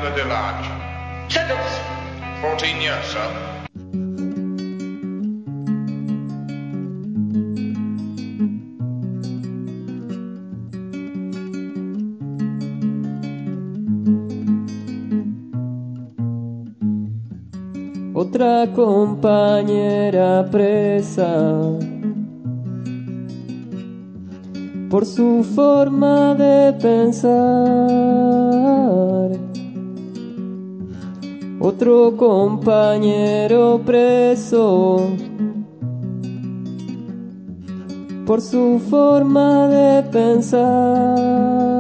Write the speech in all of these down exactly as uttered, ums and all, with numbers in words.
the Delage. Sentence. Fourteen years, sir. Otra compañera presa por su forma de pensar. Otro compañero preso por su forma de pensar.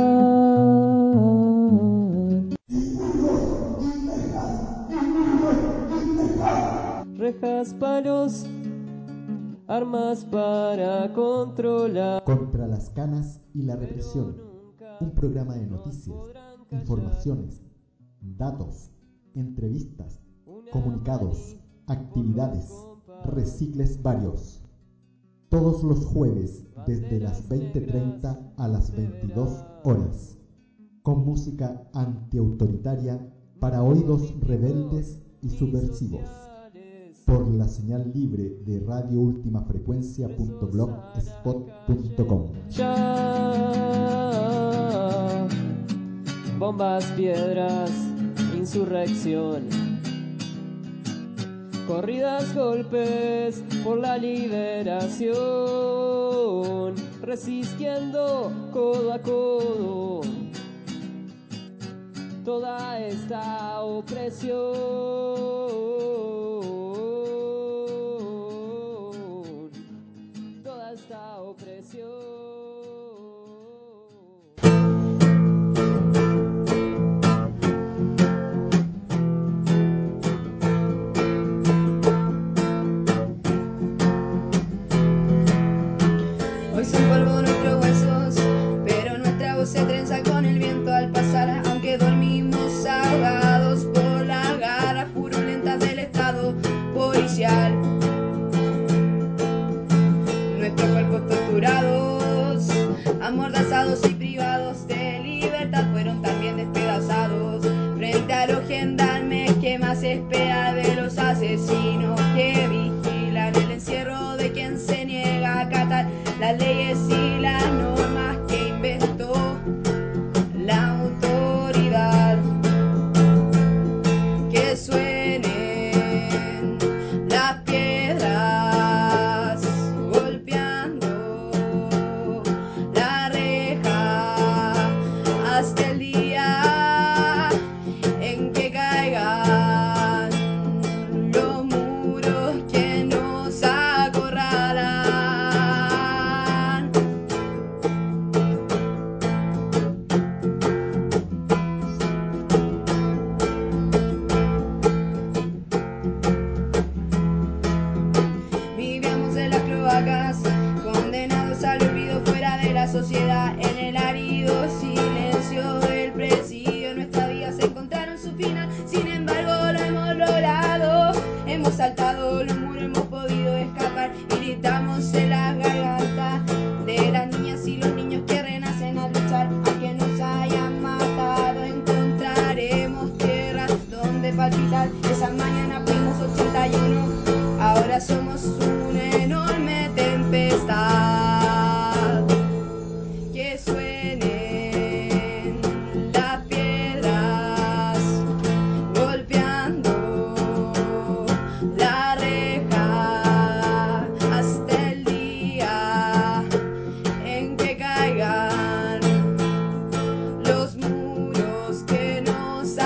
Rejas, palos, armas para controlar. Contra las canas y la represión. Un programa de noticias, informaciones, datos, entrevistas, comunicados, actividades, recicles varios. Todos los jueves desde las veinte treinta a las veintidós horas. Con música antiautoritaria para oídos rebeldes y subversivos. Por la señal libre de radio ultima frecuencia punto blogspot punto com. Ya, bombas, piedras, insurrección, corridas, golpes por la liberación, resistiendo codo a codo toda esta opresión. Esta opresión. Hoy son polvo nuestros huesos, pero nuestra voz se trenza con el viento al pasar, aunque dormimos ahogados por las garras purulentas del Estado policial. Nuestros cuerpos torturados, amordazados y privados de libertad fueron también despedazados frente a los gendarmes que más espera de los asesinos que vigilan el encierro de quien se niega a acatar las leyes y las normas que inventó la autoridad. Que suenen las piedras golpeando la reja hasta el día en que caigan los muros que nos acorralan. Vivíamos en las cloacas, condenados al olvido fuera de la sociedad, en el árido silencio del presidio. Nuestras vidas encontraron su final, sin embargo lo hemos logrado. Hemos saltado los muros, hemos podido escapar y gritamos en la garganta de las niñas y los niños que renacen a luchar. Aunque nos hayan matado, encontraremos tierra donde palpitar. Esa mañana fuimos ochenta y uno, ahora somos una enorme tempestad. Que suenen las piedras golpeando la reja hasta el día en que caigan los muros que nos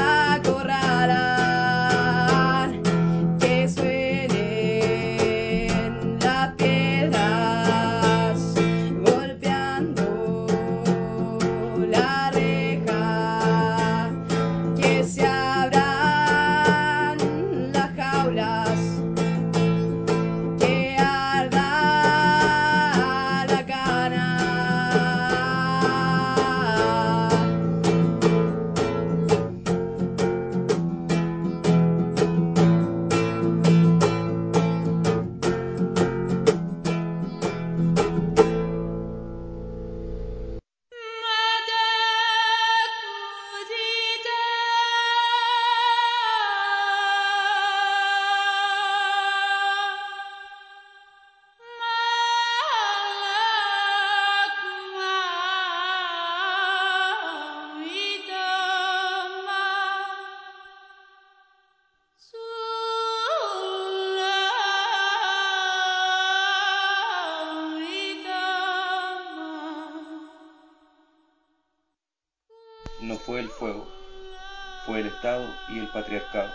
acorralan. Que suenen las piedras fue el fuego, fue el Estado y el patriarcado.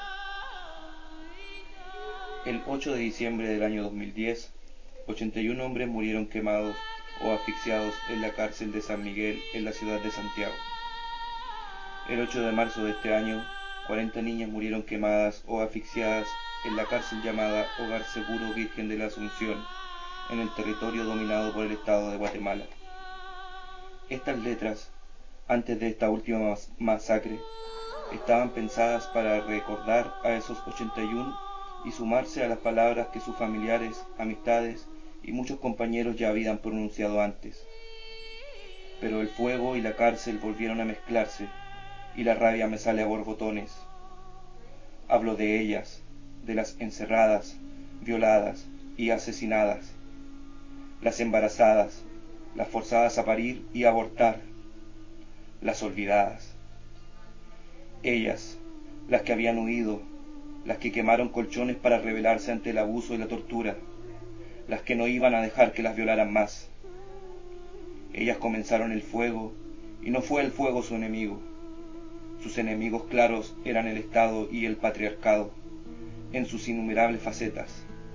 El ocho de diciembre del año dos mil diez, ochenta y un hombres murieron quemados o asfixiados en la cárcel de San Miguel en la ciudad de Santiago. El ocho de marzo de este año, cuarenta niñas murieron quemadas o asfixiadas en la cárcel llamada Hogar Seguro Virgen de la Asunción, en el territorio dominado por el Estado de Guatemala. Estas letras, antes de esta última mas masacre, estaban pensadas para recordar a esos ochenta y uno y sumarse a las palabras que sus familiares, amistades y muchos compañeros ya habían pronunciado antes. Pero el fuego y la cárcel volvieron a mezclarse, y la rabia me sale a borbotones. Hablo de ellas, de las encerradas, violadas y asesinadas, las embarazadas, las forzadas a parir y abortar, las olvidadas. Ellas, las que habían huido, las que quemaron colchones para rebelarse ante el abuso y la tortura, las que no iban a dejar que las violaran más. Ellas comenzaron el fuego, y no fue el fuego su enemigo. Sus enemigos claros eran el Estado y el patriarcado, en sus innumerables facetas: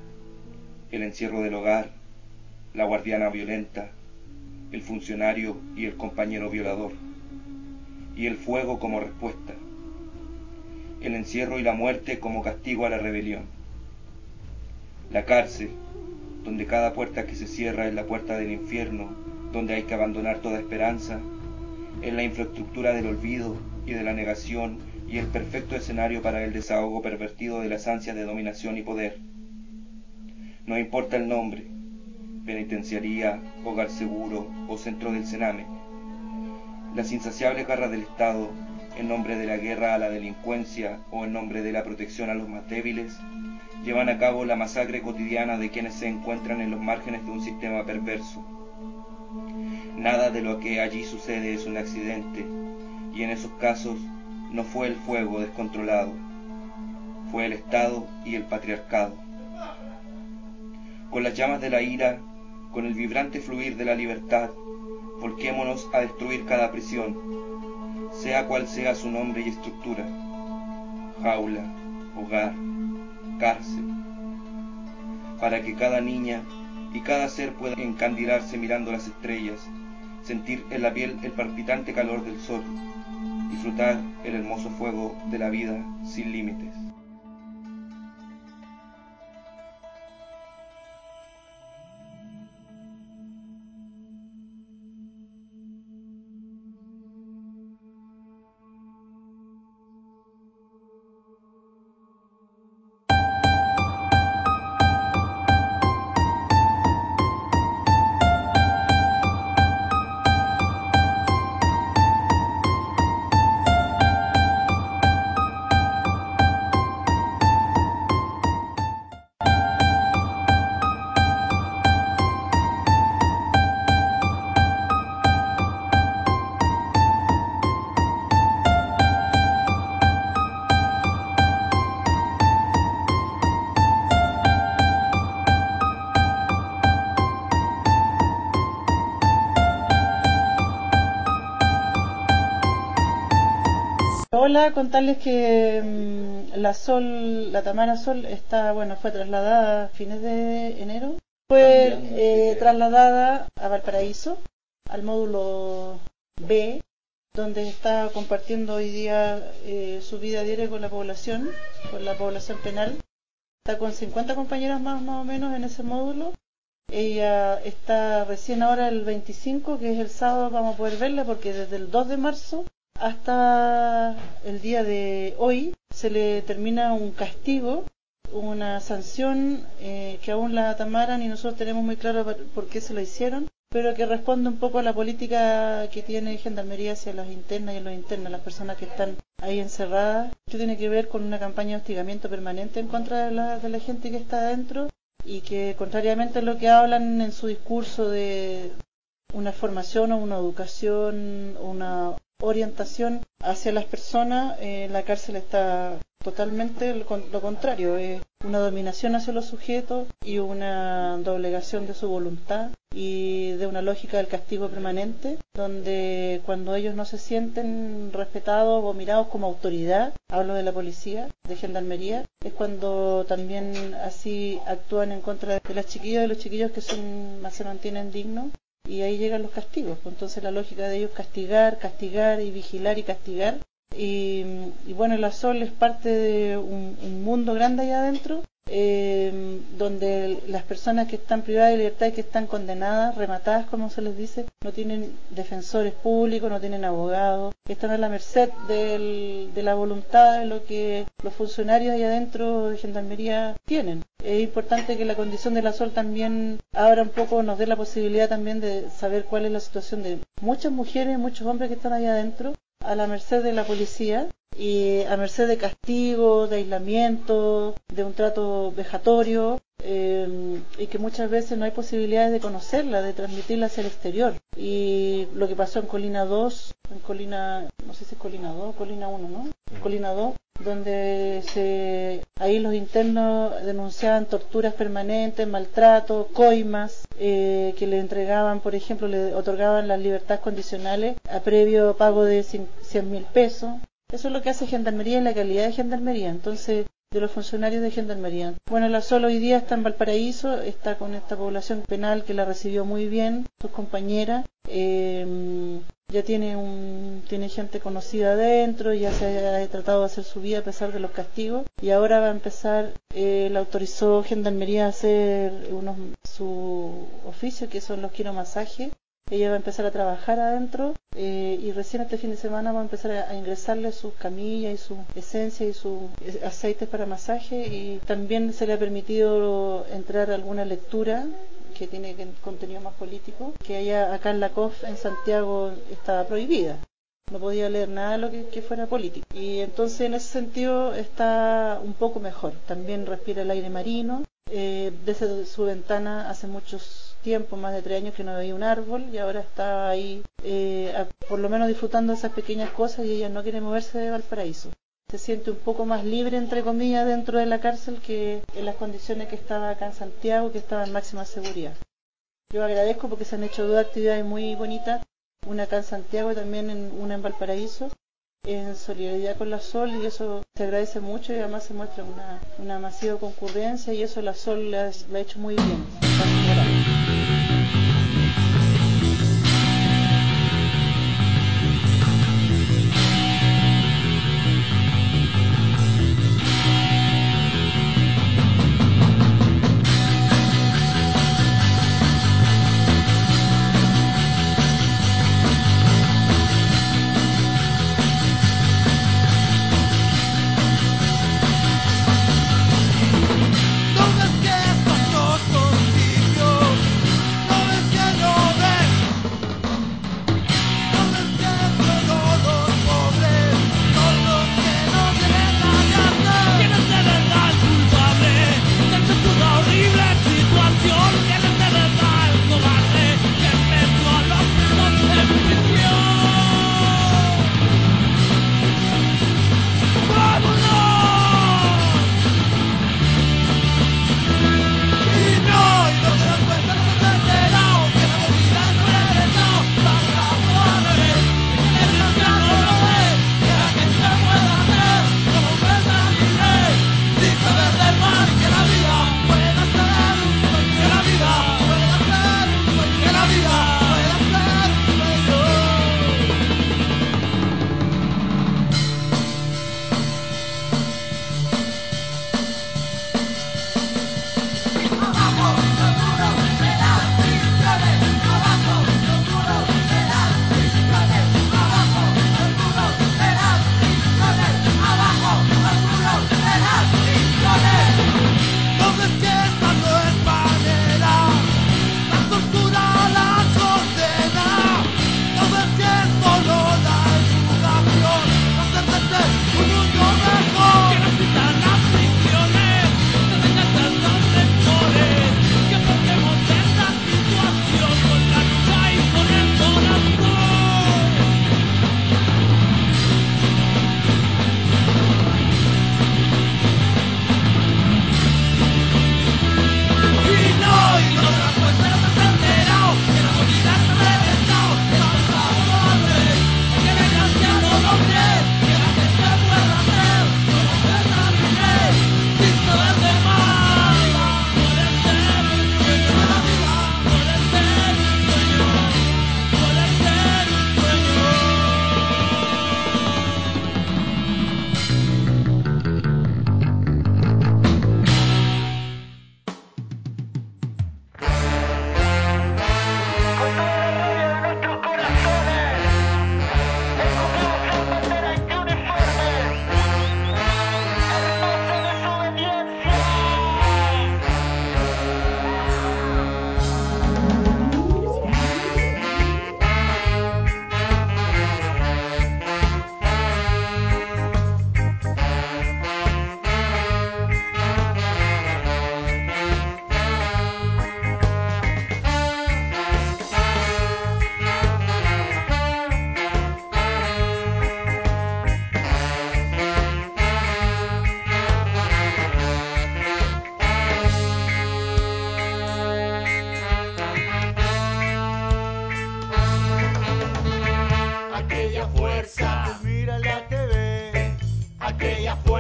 el encierro del hogar, la guardiana violenta, el funcionario y el compañero violador, y el fuego como respuesta, el encierro y la muerte como castigo a la rebelión. La cárcel, donde cada puerta que se cierra es la puerta del infierno, donde hay que abandonar toda esperanza, es la infraestructura del olvido y de la negación y el perfecto escenario para el desahogo pervertido de las ansias de dominación y poder. No importa el nombre: penitenciaría, hogar seguro o centro del Sename. Las insaciables garras del Estado, en nombre de la guerra a la delincuencia o en nombre de la protección a los más débiles, llevan a cabo la masacre cotidiana de quienes se encuentran en los márgenes de un sistema perverso. Nada de lo que allí sucede es un accidente, y en esos casos no fue el fuego descontrolado, fue el Estado y el patriarcado. Con las llamas de la ira, con el vibrante fluir de la libertad, volquémonos a destruir cada prisión, sea cual sea su nombre y estructura: jaula, hogar, cárcel, para que cada niña y cada ser pueda encandilarse mirando las estrellas, sentir en la piel el palpitante calor del sol, disfrutar el hermoso fuego de la vida sin límites. Hola, contarles que mmm, la Sol, la Tamara Sol está, bueno, fue trasladada a fines de enero. Fue eh, trasladada a Valparaíso, al módulo B, donde está compartiendo hoy día eh, su vida diaria con la población, con la población penal. Está con cincuenta compañeras más, más o menos en ese módulo. Ella está recién ahora el veinticinco, que es el sábado, vamos a poder verla, porque desde el dos de marzo hasta el día de hoy se le termina un castigo, una sanción eh, que aún la Tamara ni nosotros tenemos muy claro por qué se lo hicieron, pero que responde un poco a la política que tiene Gendarmería hacia las internas y los internos, las personas que están ahí encerradas. Esto tiene que ver con una campaña de hostigamiento permanente en contra de la, de la gente que está adentro, y que, contrariamente a lo que hablan en su discurso de una formación o una educación, una orientación hacia las personas, eh, la cárcel está totalmente lo, lo contrario, es una dominación hacia los sujetos y una doblegación de su voluntad y de una lógica del castigo permanente, donde cuando ellos no se sienten respetados o mirados como autoridad, hablo de la policía, de gendarmería, es cuando también así actúan en contra de las chiquillas y de los chiquillos que son, se mantienen dignos, y ahí llegan los castigos. Entonces la lógica de ellos castigar, castigar y vigilar y castigar. Y, y bueno, la Sol es parte de un, un mundo grande allá adentro, eh, donde las personas que están privadas de libertad y que están condenadas, rematadas como se les dice, no tienen defensores públicos, no tienen abogados, están a la merced del, de la voluntad de lo que los funcionarios allá adentro de gendarmería tienen. Es importante que la condición de la Sol también abra un poco, nos dé la posibilidad también de saber cuál es la situación de muchas mujeres, muchos hombres que están allá adentro, a la merced de la policía y a merced de castigo, de aislamiento, de un trato vejatorio, eh, y que muchas veces no hay posibilidades de conocerla, de transmitirla hacia el exterior. Y lo que pasó en Colina dos, en Colina, no sé si es Colina dos, Colina uno, ¿no? Colina dos, donde se, ahí los internos denunciaban torturas permanentes, maltratos, coimas, eh, que le entregaban, por ejemplo, le otorgaban las libertades condicionales a previo pago de cien mil pesos. Eso es lo que hace Gendarmería y la calidad de Gendarmería, entonces, de los funcionarios de Gendarmería. Bueno, la Sol hoy día está en Valparaíso, está con esta población penal que la recibió muy bien, sus compañeras, eh, ya tiene un tiene gente conocida adentro, ya se ha tratado de hacer su vida a pesar de los castigos, y ahora va a empezar, eh, la autorizó Gendarmería a hacer unos, su oficio, que son los quiromasajes. Ella va a empezar a trabajar adentro, eh, y recién este fin de semana va a empezar a, a ingresarle sus camillas y su esencia y sus aceites para masaje, y también se le ha permitido entrar a alguna lectura que tiene contenido más político, que allá acá en la C O F en Santiago estaba prohibida. No podía leer nada de lo que, que fuera político. Y entonces en ese sentido está un poco mejor. También respira el aire marino. Eh, desde su ventana hace muchos tiempo, más de tres años que no veía un árbol, y ahora está ahí, eh, a, por lo menos disfrutando de esas pequeñas cosas, y ella no quiere moverse de Valparaíso. Se siente un poco más libre, entre comillas, dentro de la cárcel que en las condiciones que estaba acá en Santiago, que estaba en máxima seguridad. Yo agradezco porque se han hecho dos actividades muy bonitas, una acá en Santiago y también en, una en Valparaíso, en solidaridad con la Sol, y eso se agradece mucho, y además se muestra una, una masiva concurrencia, y eso la Sol la, la ha hecho muy bien. No ves que estos dos son sitios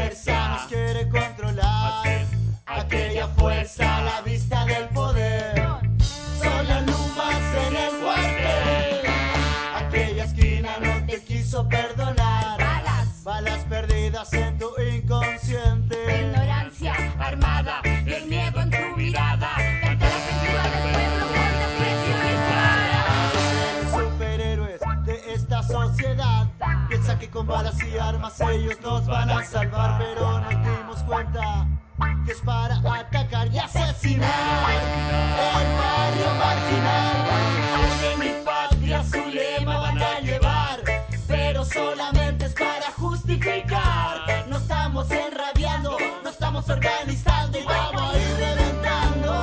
fuerza nos quiere controlar. Aquella fuerza a la vista del poder. Son las lumas en el cuartel. Aquella esquina no te quiso perdonar. Balas, balas perdidas en tu inconsciente. Ignorancia armada y el miedo en tu mirada. Canta la cultura del pueblo con desprecio y Los superhéroes de esta sociedad piensa que con balas y armas ellos nos van a salvar, pero nos dimos cuenta que es para atacar y asesinar. El barrio marginal de mi patria su lema van a llevar, pero solamente es para justificar. No estamos enrabiando, no estamos organizando y vamos a ir reventando.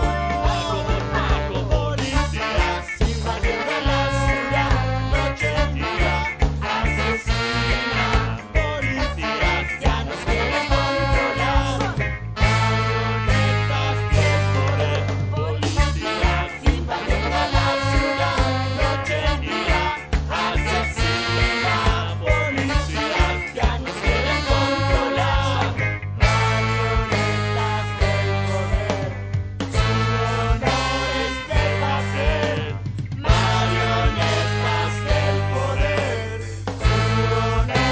Policías invadiendo la ciudad, noche y día, asesina. Policías ya nos quieren controlar. Marionetas del poder. Policías invadiendo la ciudad, noche y día, asesina. Policías ya nos quieren controlar. Marionetas del poder. Su honor es deshacer. Marionetas del poder. Su honor es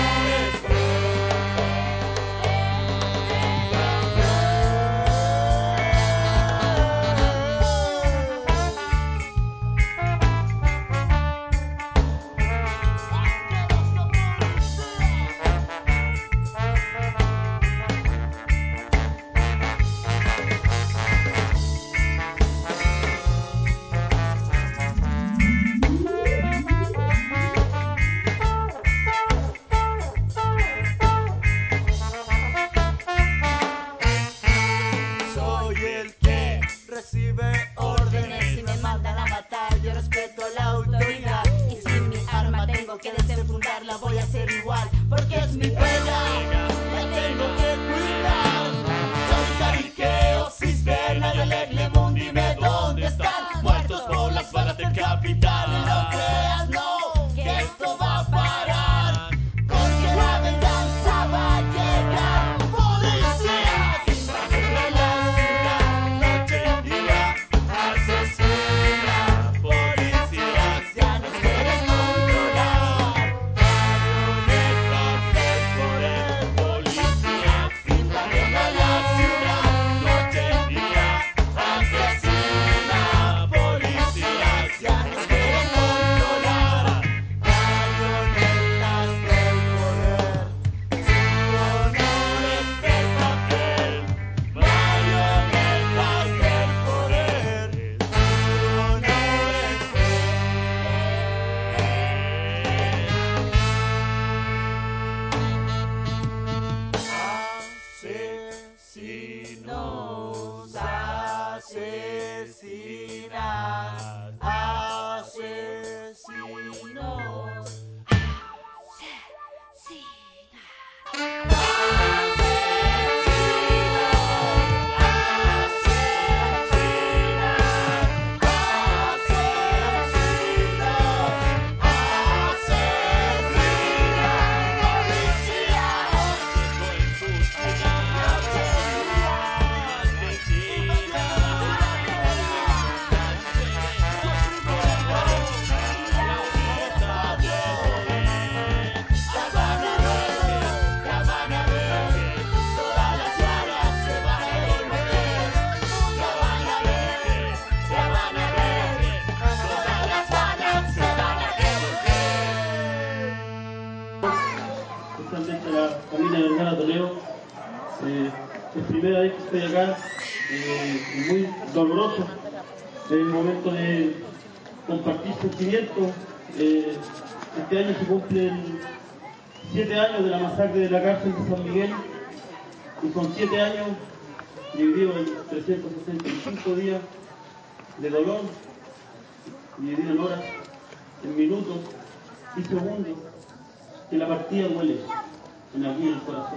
Soy el que recibe órdenes y me mandan a matar. Yo respeto la autoridad y si mi arma tengo que desenfundarla voy a hacer igual, porque es mi pega, la tengo que cuidar. Soy Cariqueo, cisterna del Eglemund, dime dónde están, muertos por las balas del capital. Y no creas, no, que esto va a parar, porque la venganza va a llegar. Policías invadiendo la ciudad, noche y día, asesina. Policías ya nos quieren controlar. Marionetas del poder. Policías invadiendo la ciudad, noche y día, asesina. Policías ya nos quieren controlar. Marionetas del poder. Su honor es deshacer. Marionetas del poder. Su honor es asesinos, asesinas, asesinos. Especialmente a la familia de Vergara Toledo. Eh, es primera vez que estoy acá, eh, muy doloroso. Es el momento de compartir sentimientos. Eh, este año se cumplen siete años de la masacre de la cárcel de San Miguel, y son siete años divididos en trescientos sesenta y cinco días de dolor, divididos en horas, en minutos y segundos, que la partida duele en aquí en el corazón,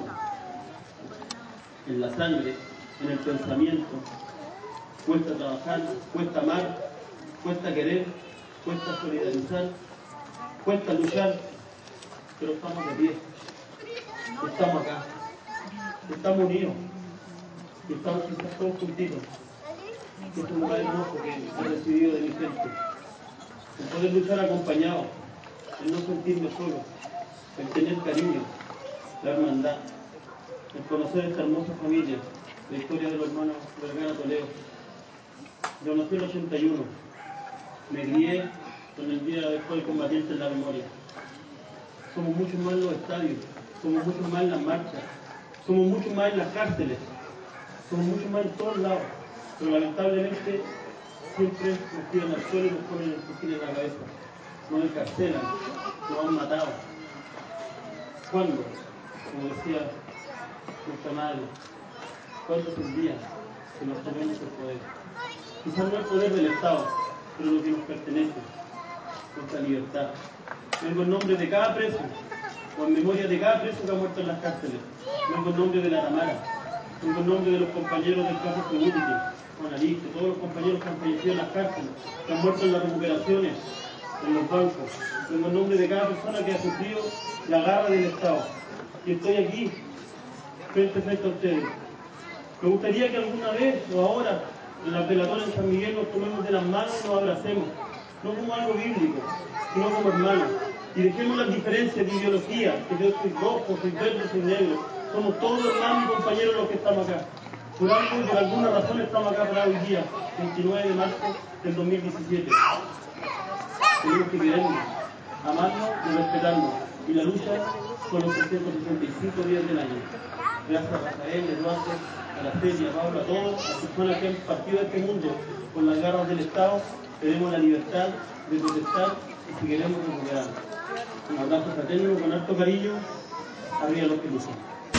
en la sangre, en el pensamiento. Cuesta trabajar, cuesta amar, cuesta querer, cuesta solidarizar, cuesta luchar, pero estamos de pie, estamos acá. estamos unidos y estamos quizás todos juntitos. Este es un lugar hermoso que he recibido de mi gente. El poder luchar acompañado, el no sentirme solo, el tener cariño, la hermandad, el conocer esta hermosa familia, la historia de los hermanos Vergara Toledo. Yo nací en el ochenta y uno, me crié con el día después del combatiente en la memoria. Somos mucho más en los estadios, somos mucho más en las marchas, somos mucho más en las cárceles, somos mucho más en todos lados, pero lamentablemente siempre nos tiran al suelo y nos ponen el fusil en la cabeza, nos encarcelan, nos han matado. ¿Cuándo? Como decía nuestra madre, ¿cuándo es el día que nos tomemos el poder? Quizás no el poder del Estado, pero lo que nos pertenece, nuestra libertad. Vengo en nombre de cada preso, o en memoria de cada preso que ha muerto en las cárceles. Vengo en nombre de la Tamara, vengo en nombre de los compañeros del caso Tribúnite, Juan Aliste, todos los compañeros que han fallecido en las cárceles, que han muerto en las recuperaciones, en los bancos. Vengo en nombre de cada persona que ha sufrido la garra del Estado. Y estoy aquí, frente, frente a ustedes. Me gustaría que alguna vez, o ahora, en la veladora en San Miguel, nos tomemos de las manos y nos abracemos. No como algo bíblico, sino como hermanos. Y dejemos las diferencias de ideología, que yo soy rojo, soy verde, soy negro. Somos todos hermanos y compañeros los que estamos acá. Por algo y por alguna razón estamos acá para hoy día, veintinueve de marzo del dos mil diecisiete. Tenemos que querernos, amarnos y respetarnos. Y la lucha con los trescientos sesenta y cinco días del año. Gracias a Rafael, Eduardo, a la Celia, a Pablo, a todos, a las personas que han partido de este mundo con las garras del Estado, tenemos la libertad de protestar y si queremos recuperar. Un abrazo fraterno, con harto cariño, arriba los que luchan.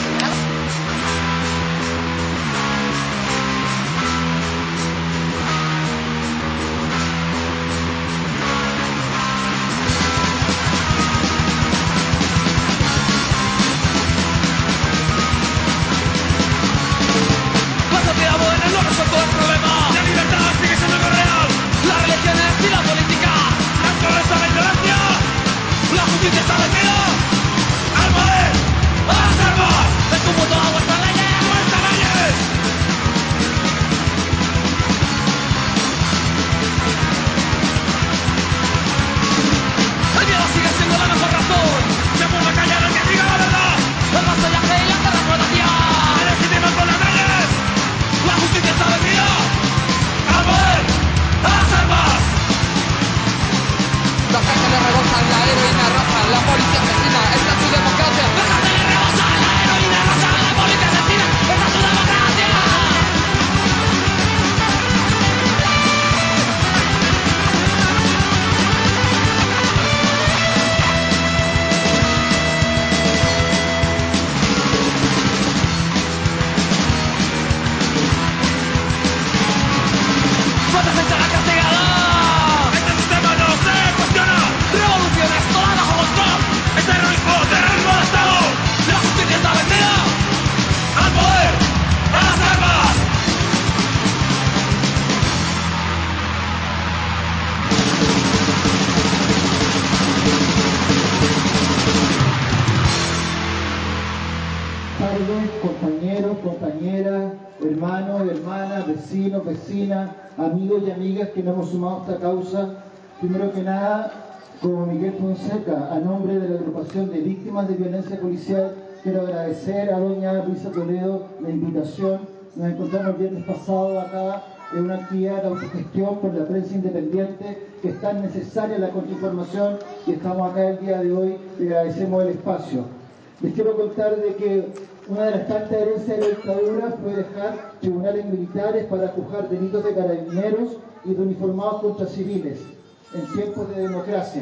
compañeras, hermanos, hermanas, vecinos, vecinas, amigos y amigas que nos hemos sumado a esta causa. Primero que nada, como Miguel Fonseca, a nombre de la agrupación de víctimas de violencia policial, quiero agradecer a doña Luisa Toledo la invitación. Nos encontramos el viernes pasado acá en una actividad de autogestión por la prensa independiente, que es tan necesaria la contrainformación, y estamos acá el día de hoy y agradecemos el espacio. Les quiero contar de que una de las tantas herencias de la dictadura fue dejar tribunales militares para juzgar delitos de carabineros y de uniformados contra civiles en tiempos de democracia.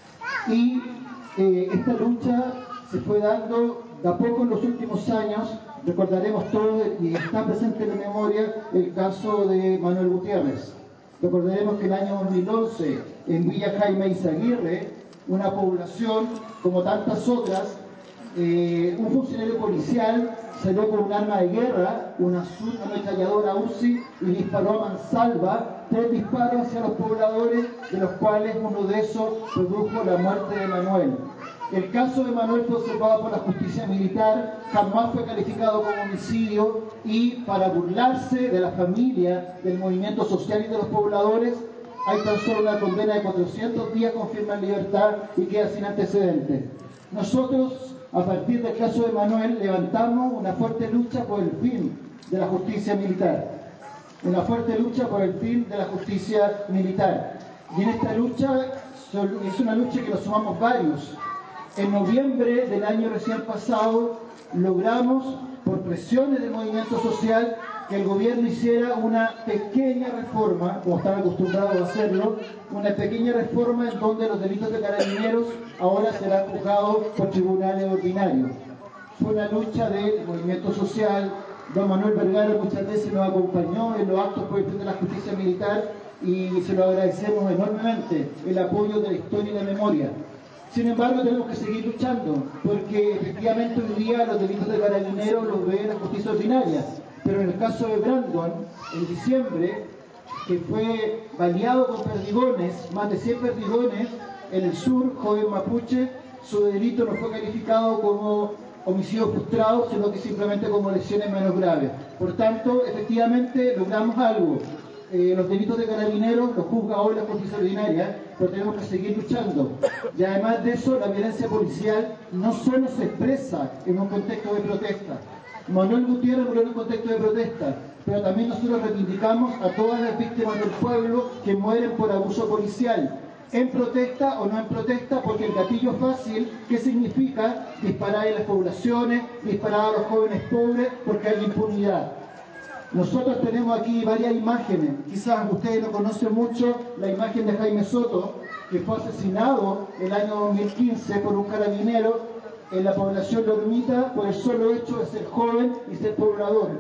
Y eh, esta lucha se fue dando de a poco en los últimos años. Recordaremos todos, y está presente en la memoria, el caso de Manuel Gutiérrez. Recordaremos que el año dos mil once, en Villa Jaime Izaguirre, una población como tantas otras, eh, un funcionario policial salió con un arma de guerra, una ametralladora UCI, y disparó a mansalva tres disparos hacia los pobladores, de los cuales uno de esos produjo la muerte de Manuel. El caso de Manuel fue observado por la justicia militar, jamás fue calificado como homicidio y para burlarse de la familia, del movimiento social y de los pobladores, hay tan solo una condena de cuatrocientos días con firme en libertad y queda sin antecedentes. Nosotros, a partir del caso de Manuel, levantamos una fuerte lucha por el fin de la justicia militar. Una fuerte lucha por el fin de la justicia militar. Y en esta lucha, es una lucha que nos sumamos varios. En noviembre del año recién pasado, logramos, por presiones del movimiento social, que el gobierno hiciera una pequeña reforma, como están acostumbrados a hacerlo, una pequeña reforma en donde los delitos de carabineros ahora serán juzgados por tribunales ordinarios. Fue una lucha del movimiento social. Don Manuel Vergara muchas veces nos acompañó en los actos por el fin de la justicia militar y se lo agradecemos enormemente, el apoyo de la historia y la memoria. Sin embargo, tenemos que seguir luchando, porque efectivamente hoy día los delitos de carabineros los ve la justicia ordinaria. Pero en el caso de Brandon, en diciembre, que fue baleado con perdigones, más de cien perdigones, en el sur, joven mapuche, su delito no fue calificado como homicidio frustrado, sino que simplemente como lesiones menos graves. Por tanto, efectivamente, logramos algo. Eh, los delitos de carabineros los juzga hoy la justicia ordinaria, pero tenemos que seguir luchando. Y además de eso, la violencia policial no solo se expresa en un contexto de protesta. Manuel Gutiérrez murió en un contexto de protesta, pero también nosotros reivindicamos a todas las víctimas del pueblo que mueren por abuso policial, en protesta o no en protesta, porque el gatillo fácil, ¿qué significa? Disparar en las poblaciones, disparar a los jóvenes pobres, porque hay impunidad. Nosotros tenemos aquí varias imágenes, quizás ustedes no conocen mucho la imagen de Jaime Soto, que fue asesinado el año dos mil quince por un carabinero en la población de Hormita por el solo hecho de ser joven y ser poblador.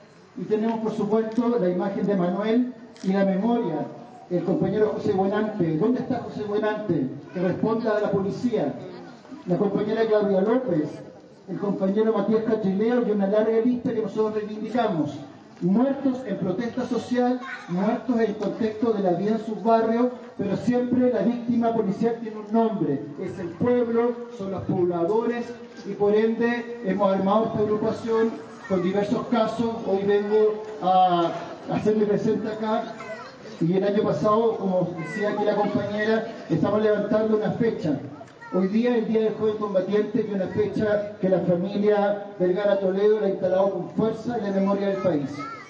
Y tenemos por supuesto la imagen de Manuel y la memoria, el compañero José Buenante. ¿Dónde está José Buenante? Que responda a la policía. La compañera Claudia López, el compañero Matías Cachileo y una larga lista que nosotros reivindicamos. Muertos en protesta social, muertos en el contexto de la vida en sus barrios, pero siempre la víctima policial tiene un nombre, es el pueblo, son los pobladores, y por ende hemos armado esta agrupación con diversos casos. Hoy vengo a hacerme presente acá, y el año pasado, como decía aquí la compañera, estamos levantando una fecha. Hoy día, el Día del Joven Combatiente, que es una fecha que la familia Vergara Toledo la ha instalado con fuerza en la memoria del país.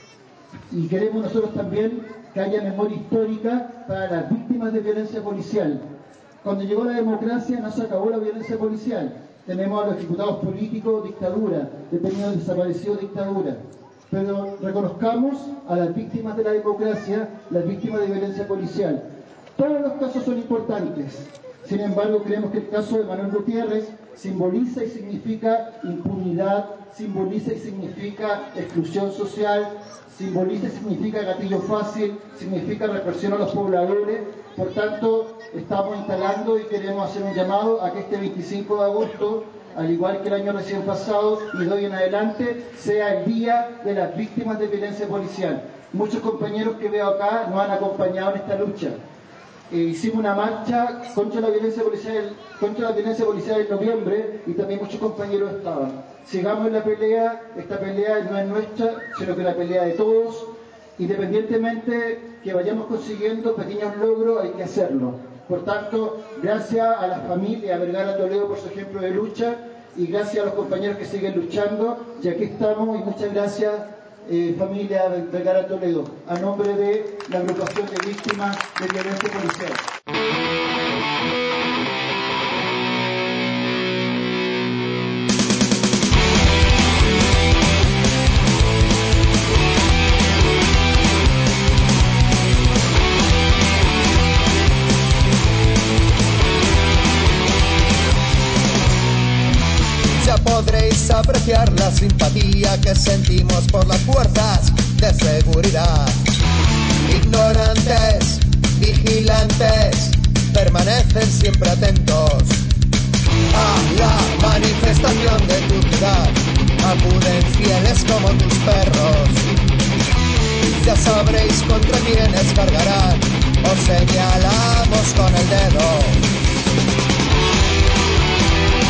Y queremos nosotros también que haya memoria histórica para las víctimas de violencia policial. Cuando llegó la democracia no se acabó la violencia policial. Tenemos a los ejecutados políticos, dictadura, detenidos desaparecidos, dictadura. Pero reconozcamos a las víctimas de la democracia, las víctimas de violencia policial. Todos los casos son importantes. Sin embargo, creemos que el caso de Manuel Gutiérrez simboliza y significa impunidad, simboliza y significa exclusión social, simboliza y significa gatillo fácil, significa represión a los pobladores. Por tanto, estamos instalando y queremos hacer un llamado a que este veinticinco de agosto, al igual que el año recién pasado y de hoy en adelante, sea el día de las víctimas de violencia policial. Muchos compañeros que veo acá nos han acompañado en esta lucha. Eh, hicimos una marcha contra la violencia policial contra la violencia policial en noviembre y también muchos compañeros estaban. Sigamos en la pelea. Esta pelea no es nuestra, sino que la pelea de todos. Independientemente que vayamos consiguiendo pequeños logros, hay que hacerlo. Por tanto, gracias a la familia Vergara Toledo por su ejemplo de lucha y gracias a los compañeros que siguen luchando. Y aquí estamos, y muchas gracias, Eh, familia Vergara Toledo, a nombre de la agrupación de víctimas de violencia policial. Ya podréis apreciar la simpatía que sentimos por las fuerzas de seguridad. Ignorantes, vigilantes, permanecen siempre atentos a la manifestación de tu ciudad. Acuden fieles como tus perros. Ya sabréis contra quiénes cargarán, os señalamos con el dedo.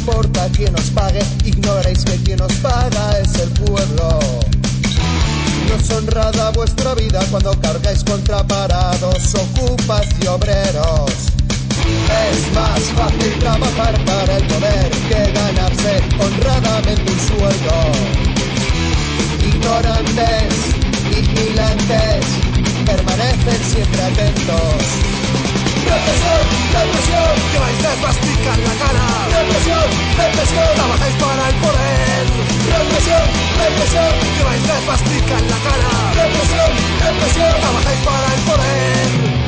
importa quién os pague, ignoráis que quien os paga es el pueblo. No es honrada vuestra vida cuando cargáis contra parados, ocupas y obreros. Es más fácil trabajar para el poder que ganarse honradamente un sueldo. Ignorantes, vigilantes, permanecen siempre atentos. Represión, represión, lleváis la esvástica en la cara. Represión, represión, trabajáis para el poder. Represión, represión, lleváis la esvástica en la cara. Represión, represión, trabajáis para el poder.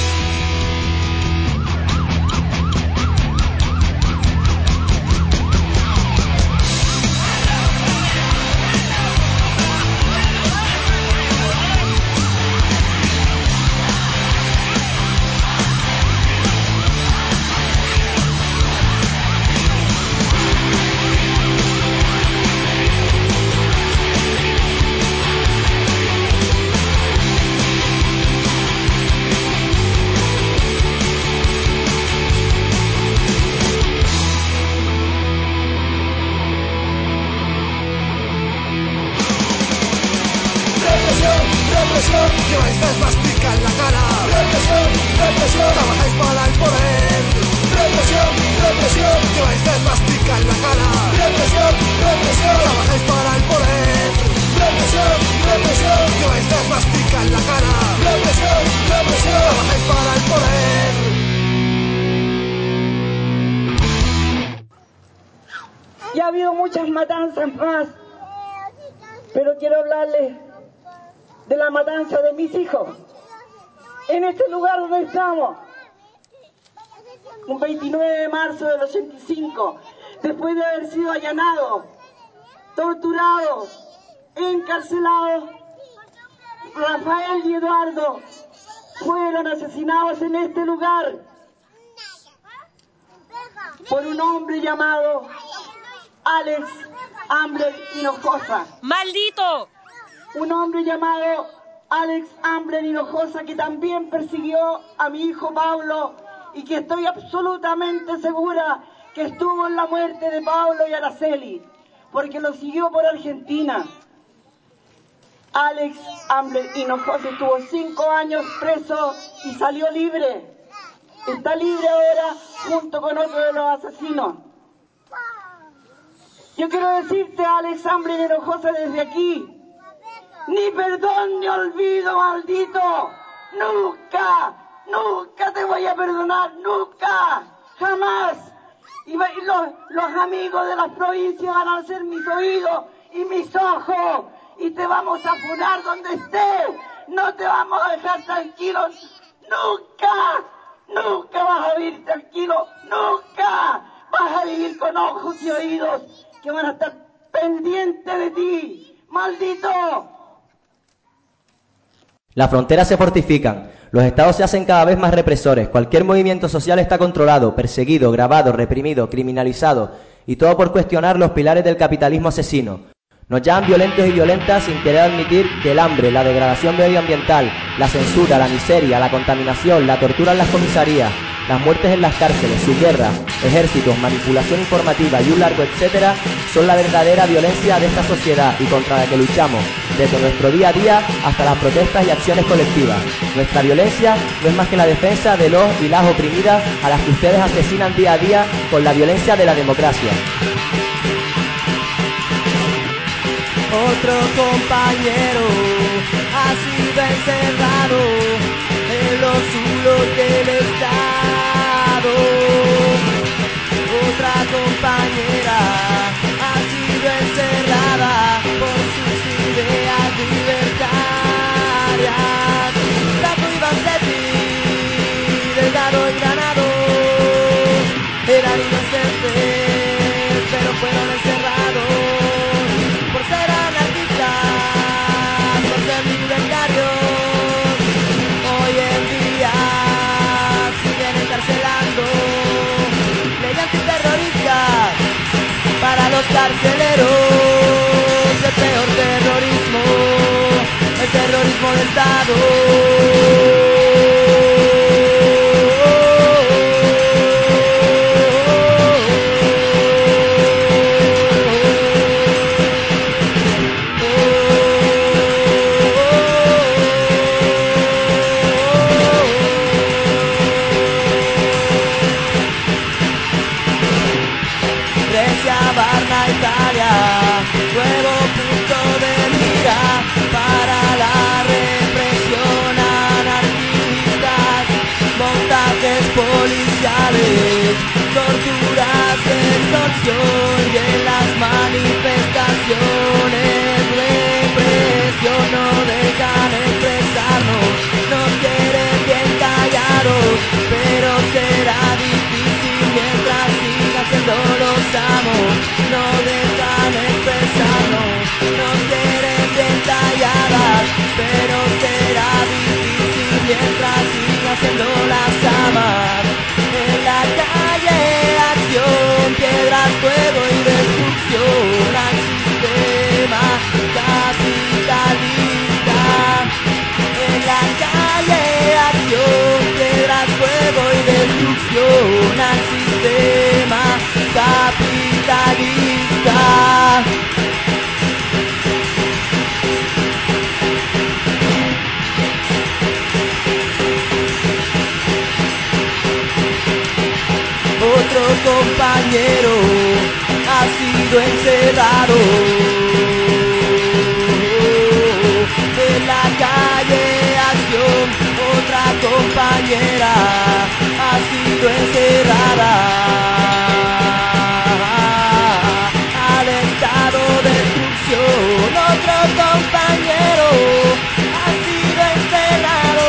Represión, lleváis la esvástica en la cara. Represión, represión, trabajáis para el poder. Represión, represión, lleváis la esvástica en la cara. Represión, represión, trabajáis para el poder. Represión, represión, lleváis la esvástica en la cara. Represión, represión, trabajáis para el poder. Ya ha habido muchas matanzas más, pero quiero hablarles de la matanza de mis hijos. En este lugar donde estamos, un veintinueve de marzo del ochenta y cinco, después de haber sido allanados, torturados, encarcelados, Rafael y Eduardo fueron asesinados en este lugar por un hombre llamado Alex Ambler Hinojosa. ¡Maldito! Un hombre llamado Alex Ambler Hinojosa que también persiguió a mi hijo Pablo y que estoy absolutamente segura que estuvo en la muerte de Pablo y Araceli, porque lo siguió por Argentina. Alex Ambler Hinojosa estuvo cinco años preso y salió libre. Está libre ahora junto con otro de los asesinos. Yo quiero decirte, Alex Ambler Hinojosa, desde aquí, ni perdón ni olvido, maldito. Nunca, nunca te voy a perdonar, nunca, jamás. Y los, los amigos de las provincias van a ser mis oídos y mis ojos. Y te vamos a funar donde estés. No te vamos a dejar tranquilos. Nunca, nunca vas a vivir tranquilo. Nunca vas a vivir con ojos y oídos que van a estar pendientes de ti. Maldito. Las fronteras se fortifican, los estados se hacen cada vez más represores, cualquier movimiento social está controlado, perseguido, grabado, reprimido, criminalizado, y todo por cuestionar los pilares del capitalismo asesino. Nos llaman violentos y violentas sin querer admitir que el hambre, la degradación medioambiental, la censura, la miseria, la contaminación, la tortura en las comisarías, las muertes en las cárceles, su guerra, ejércitos, manipulación informativa y un largo etcétera son la verdadera violencia de esta sociedad y contra la que luchamos desde nuestro día a día hasta las protestas y acciones colectivas. Nuestra violencia no es más que la defensa de los y las oprimidas a las que ustedes asesinan día a día con la violencia de la democracia. Otro compañero ha sido encerrado en los zulos del Estado. Otra compañera ha sido encerrada por sus ideas libertarias. Tato y Vanzetti, Delgado y Granados eran inocentes, pero fueron encerrados por ser anarquistas, por ser libertarios. Hoy en día siguen encarcelando ley antiterrorista para los carceleros. El peor terrorismo, el terrorismo de Estado. al sistema capitalista. Otro compañero ha sido encerrado en la calle Acción. Otra compañera ha sido encerrada al estado de destrucción. Otro compañero ha sido encerrado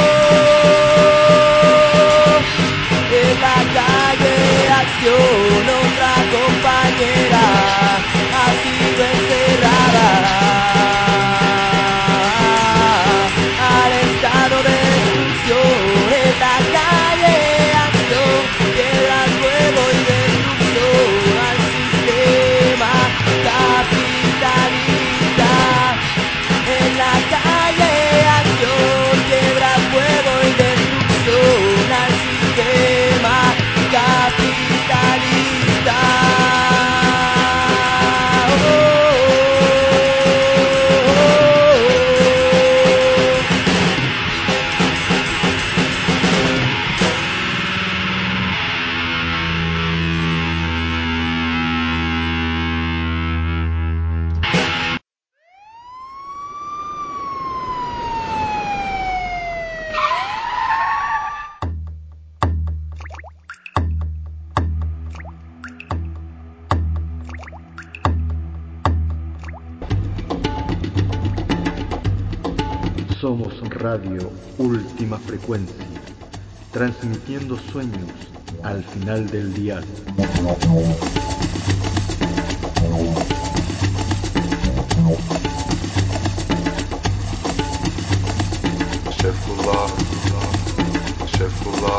en la calle Acción. Otra compañera ha sido encerrada al estado de destrucción. En la calle Acción, piedras, fuego y destrucción al sistema capitalista. En la calle Acción, piedras, fuego y destrucción al sistema capitalista. Oh, oh, oh. Somos Radio Última Frecuencia, transmitiendo sueños al final del día. Shefullah, Shefullah.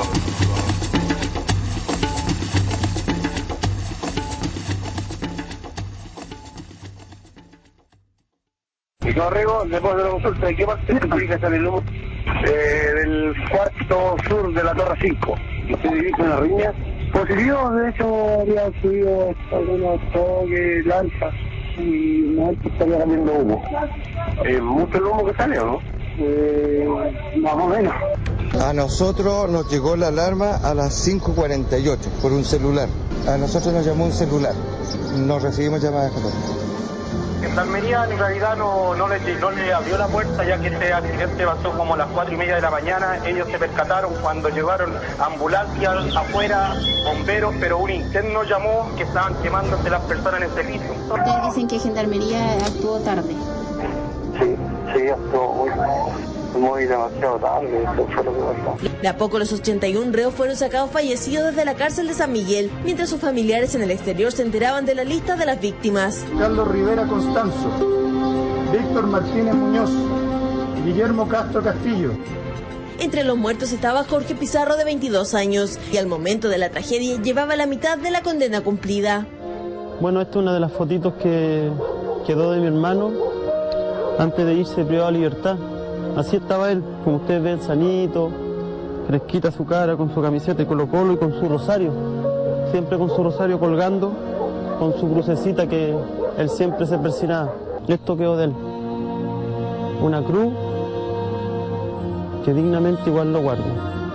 Y Corrego, después de la consulta, ¿de qué parte de República está el humo? Eh, del cuarto sur de la Torre cinco. ¿Usted dirige una riña? Positivo, de hecho, había subido algunos toques, lanzas, y no es que estaría saliendo humo. ¿Es mucho el humo que sale o no? Eh, más o menos. A nosotros nos llegó la alarma a las cinco cuarenta y ocho por un celular. A nosotros nos llamó un celular. No recibimos llamadas católicas. Gendarmería en realidad no, no, le, no le abrió la puerta, ya que este accidente pasó como a las cuatro y media de la mañana. Ellos se percataron cuando llevaron ambulancias afuera, bomberos, pero un interno llamó que estaban quemándose las personas en el servicio. Ustedes dicen que Gendarmería actuó tarde. Sí, sí, actuó muy, muy demasiado tarde, eso fue lo que pasó. De a poco los ochenta y un reos fueron sacados fallecidos desde la cárcel de San Miguel, mientras sus familiares en el exterior se enteraban de la lista de las víctimas. Carlos Rivera Constanzo, Víctor Martínez Muñoz, Guillermo Castro Castillo. Entre los muertos estaba Jorge Pizarro, de veintidós años, y al momento de la tragedia llevaba la mitad de la condena cumplida. Bueno, esta es una de las fotitos que quedó de mi hermano antes de irse privado de libertad. Así estaba él, como ustedes ven, sanito, fresquita su cara, con su camiseta de Colo-Colo y con su rosario. Siempre con su rosario colgando, con su crucecita que él siempre se persinaba. Esto quedó de él. Una cruz que dignamente igual lo guardo.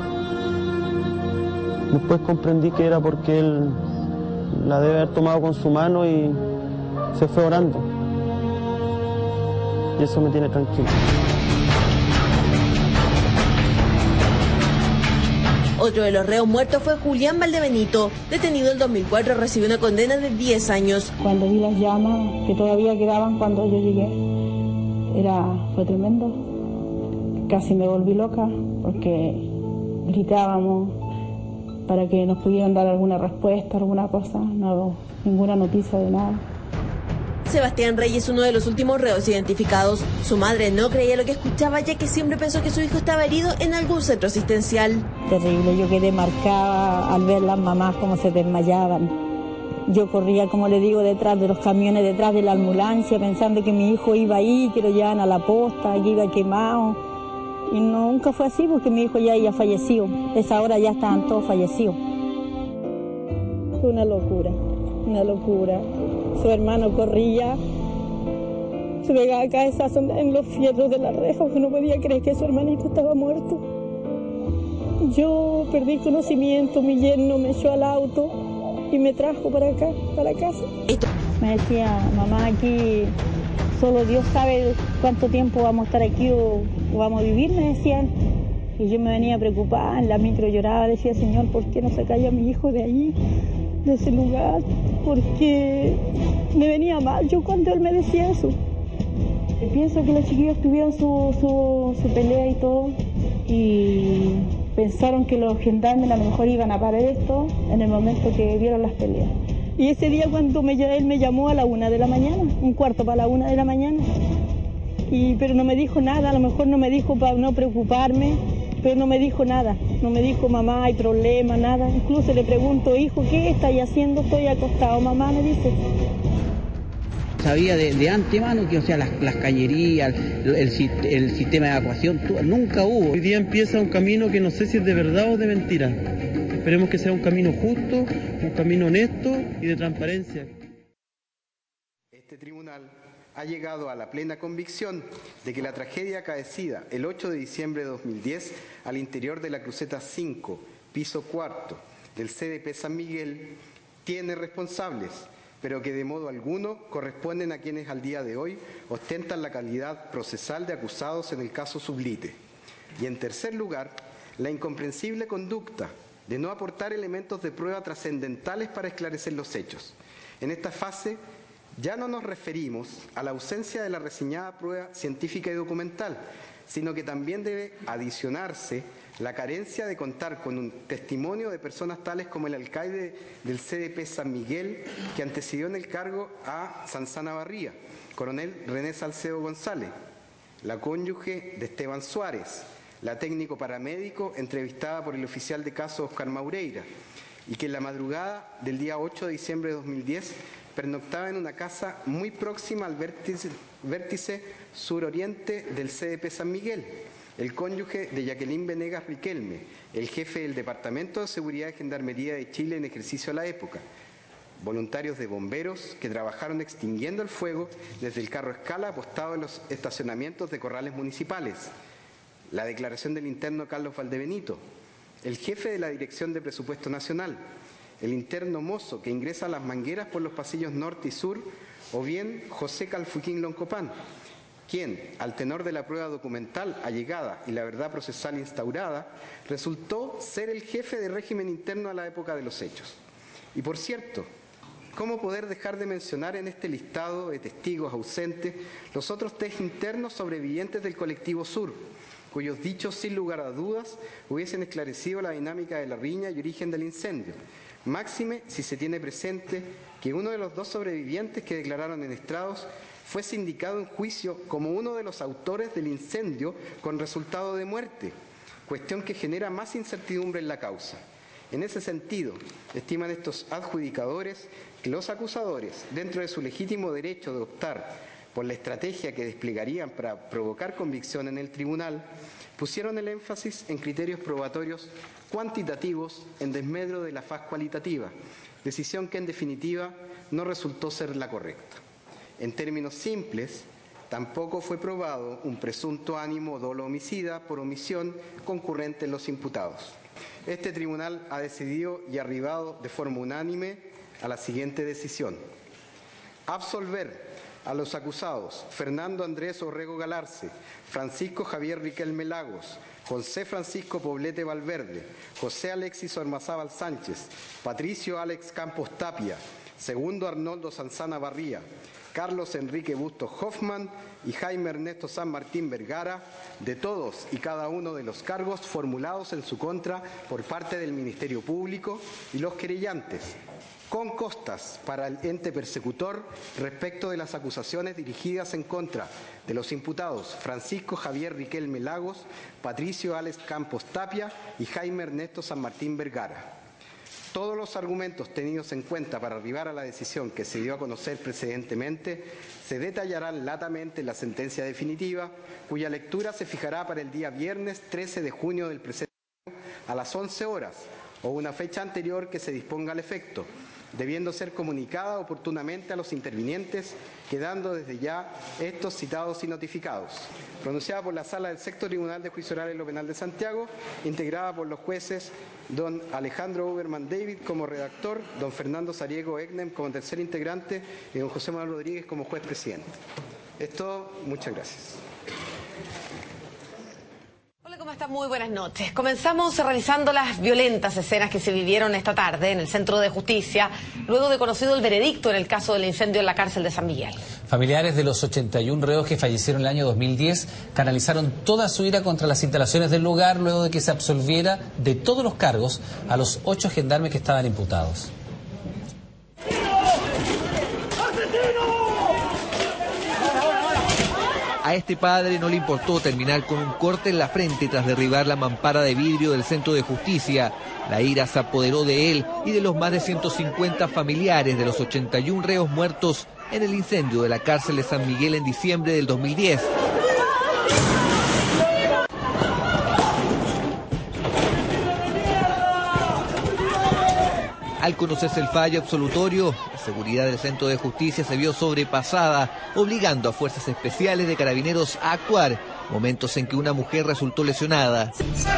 Después comprendí que era porque él la debe haber tomado con su mano y se fue orando. Y eso me tiene tranquilo. Otro de los reos muertos fue Julián Valdebenito, detenido en dos mil cuatro, recibió una condena de diez años. Cuando vi las llamas que todavía quedaban cuando yo llegué, era, fue tremendo. Casi me volví loca porque gritábamos para que nos pudieran dar alguna respuesta, alguna cosa, no, ninguna noticia de nada. Sebastián Reyes, uno de los últimos reos identificados. Su madre no creía lo que escuchaba, ya que siempre pensó que su hijo estaba herido en algún centro asistencial. Terrible, yo quedé marcada al ver las mamás como se desmayaban. Yo corría, como le digo, detrás de los camiones, detrás de la ambulancia, pensando que mi hijo iba ahí, que lo llevaban a la posta, que iba quemado. Y nunca fue así, porque mi hijo ya había fallecido. A esa hora ya estaban todos fallecidos. Fue una locura, una locura. Su hermano corría, se pegaba cabezazo en los fierros de la reja porque no podía creer que su hermanito estaba muerto. Yo perdí conocimiento, mi yerno me echó al auto y me trajo para acá, para casa. Me decía, mamá, aquí solo Dios sabe cuánto tiempo vamos a estar aquí o, o vamos a vivir, me decían. Y yo me venía preocupada, en la micro lloraba, decía, Señor, ¿por qué no se calla mi hijo de ahí, de ese lugar? Porque me venía mal yo cuando él me decía eso. Yo pienso que los chiquillos tuvieron su, su, su pelea y todo, y pensaron que los gendarmes a lo mejor iban a parar esto en el momento que vieron las peleas. Y ese día cuando me, él me llamó a la una de la mañana, un cuarto para la una de la mañana, y, pero no me dijo nada, a lo mejor no me dijo para no preocuparme, pero no me dijo nada, no me dijo, mamá, hay problema, nada. Incluso le pregunto, hijo, ¿qué estáis haciendo? Estoy acostado, mamá, me dice. Sabía de, de antemano que, o sea, las, las cañerías, el, el, el sistema de evacuación, todo, nunca hubo. Hoy día empieza un camino que no sé si es de verdad o de mentira. Esperemos que sea un camino justo, un camino honesto y de transparencia. Este tribunal ha llegado a la plena convicción de que la tragedia acaecida el ocho de diciembre de dos mil diez al interior de la cruceta cinco, piso cuarto, del C D P San Miguel, tiene responsables, pero que de modo alguno corresponden a quienes al día de hoy ostentan la calidad procesal de acusados en el caso Sublite. Y en tercer lugar, la incomprensible conducta de no aportar elementos de prueba trascendentales para esclarecer los hechos. En esta fase ya no nos referimos a la ausencia de la reseñada prueba científica y documental, sino que también debe adicionarse la carencia de contar con un testimonio de personas tales como el alcalde del C D P San Miguel, que antecedió en el cargo a Sanzana Barría, coronel René Salcedo González, la cónyuge de Esteban Suárez, la técnico paramédico entrevistada por el oficial de caso Oscar Maureira, y que en la madrugada del día ocho de diciembre de dos mil diez pernoctaba en una casa muy próxima al vértice, vértice suroriente del C D P San Miguel, el cónyuge de Jacqueline Venegas Riquelme, el jefe del Departamento de Seguridad de Gendarmería de Chile en ejercicio a la época, voluntarios de bomberos que trabajaron extinguiendo el fuego desde el carro escala apostado en los estacionamientos de corrales municipales, la declaración del interno Carlos Valdebenito, el jefe de la Dirección de Presupuesto Nacional, el interno mozo que ingresa a las mangueras por los pasillos norte y sur, o bien José Calfuquín Loncopán, quien, al tenor de la prueba documental allegada y la verdad procesal instaurada, resultó ser el jefe de régimen interno a la época de los hechos. Y por cierto, ¿cómo poder dejar de mencionar en este listado de testigos ausentes los otros tres internos sobrevivientes del colectivo Sur, cuyos dichos sin lugar a dudas hubiesen esclarecido la dinámica de la riña y origen del incendio? Máxime si se tiene presente que uno de los dos sobrevivientes que declararon en estrados fue sindicado en juicio como uno de los autores del incendio con resultado de muerte, cuestión que genera más incertidumbre en la causa. En ese sentido, estiman estos adjudicadores que los acusadores, dentro de su legítimo derecho de optar por la estrategia que desplegarían para provocar convicción en el tribunal, pusieron el énfasis en criterios probatorios cuantitativos en desmedro de la faz cualitativa, decisión que en definitiva no resultó ser la correcta. En términos simples, tampoco fue probado un presunto ánimo dolo homicida por omisión concurrente en los imputados. Este tribunal ha decidido y arribado de forma unánime a la siguiente decisión: absolver a los acusados Fernando Andrés Orrego Galarce, Francisco Javier Riquelme Lagos, José Francisco Poblete Valverde, José Alexis Ormazábal Sánchez, Patricio Alex Campos Tapia, Segundo Arnoldo Sanzana Barría, Carlos Enrique Bustos Hoffman y Jaime Ernesto San Martín Vergara, de todos y cada uno de los cargos formulados en su contra por parte del Ministerio Público y los querellantes, con costas para el ente persecutor respecto de las acusaciones dirigidas en contra de los imputados Francisco Javier Riquelme Lagos, Patricio Alex Campos Tapia y Jaime Ernesto San Martín Vergara. Todos los argumentos tenidos en cuenta para arribar a la decisión que se dio a conocer precedentemente se detallarán latamente en la sentencia definitiva, cuya lectura se fijará para el día viernes trece de junio del presente año a las once horas, o una fecha anterior que se disponga al efecto, debiendo ser comunicada oportunamente a los intervinientes, quedando desde ya estos citados y notificados. Pronunciada por la Sala del Sexto Tribunal de Juicio Oral en lo Penal de Santiago, integrada por los jueces don Alejandro Uberman David como redactor, don Fernando Sariego Egnem como tercer integrante y don José Manuel Rodríguez como juez presidente. Es todo, muchas gracias. Hola, ¿cómo están? Muy buenas noches. Comenzamos revisando las violentas escenas que se vivieron esta tarde en el Centro de Justicia, luego de conocido el veredicto en el caso del incendio en la cárcel de San Miguel. Familiares de los ochenta y un reos que fallecieron en el año dos mil diez canalizaron toda su ira contra las instalaciones del lugar luego de que se absolviera de todos los cargos a los ocho gendarmes que estaban imputados. A este padre no le importó terminar con un corte en la frente tras derribar la mampara de vidrio del Centro de Justicia. La ira se apoderó de él y de los más de ciento cincuenta familiares de los ochenta y un reos muertos en el incendio de la cárcel de San Miguel en diciembre del dos mil diez. Al conocerse el fallo absolutorio, la seguridad del Centro de Justicia se vio sobrepasada, obligando a fuerzas especiales de carabineros a actuar, momentos en que una mujer resultó lesionada.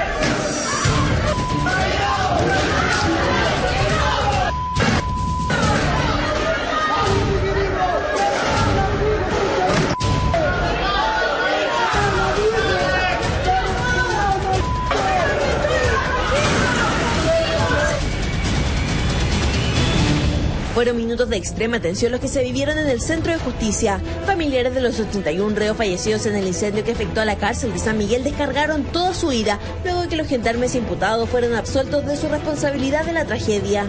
Fueron minutos de extrema tensión los que se vivieron en el Centro de Justicia. Familiares de los ochenta y un reos fallecidos en el incendio que afectó a la cárcel de San Miguel descargaron toda su ira luego de que los gendarmes imputados fueron absueltos de su responsabilidad de la tragedia.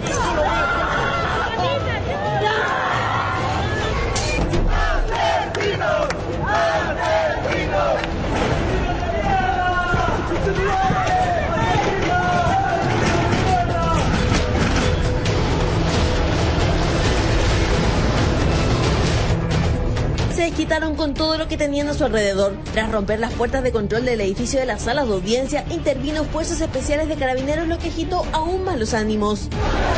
Se desquitaron con todo lo que tenían a su alrededor. Tras romper las puertas de control del edificio de las salas de audiencia, intervino fuerzas especiales de carabineros, lo que agitó aún más los ánimos.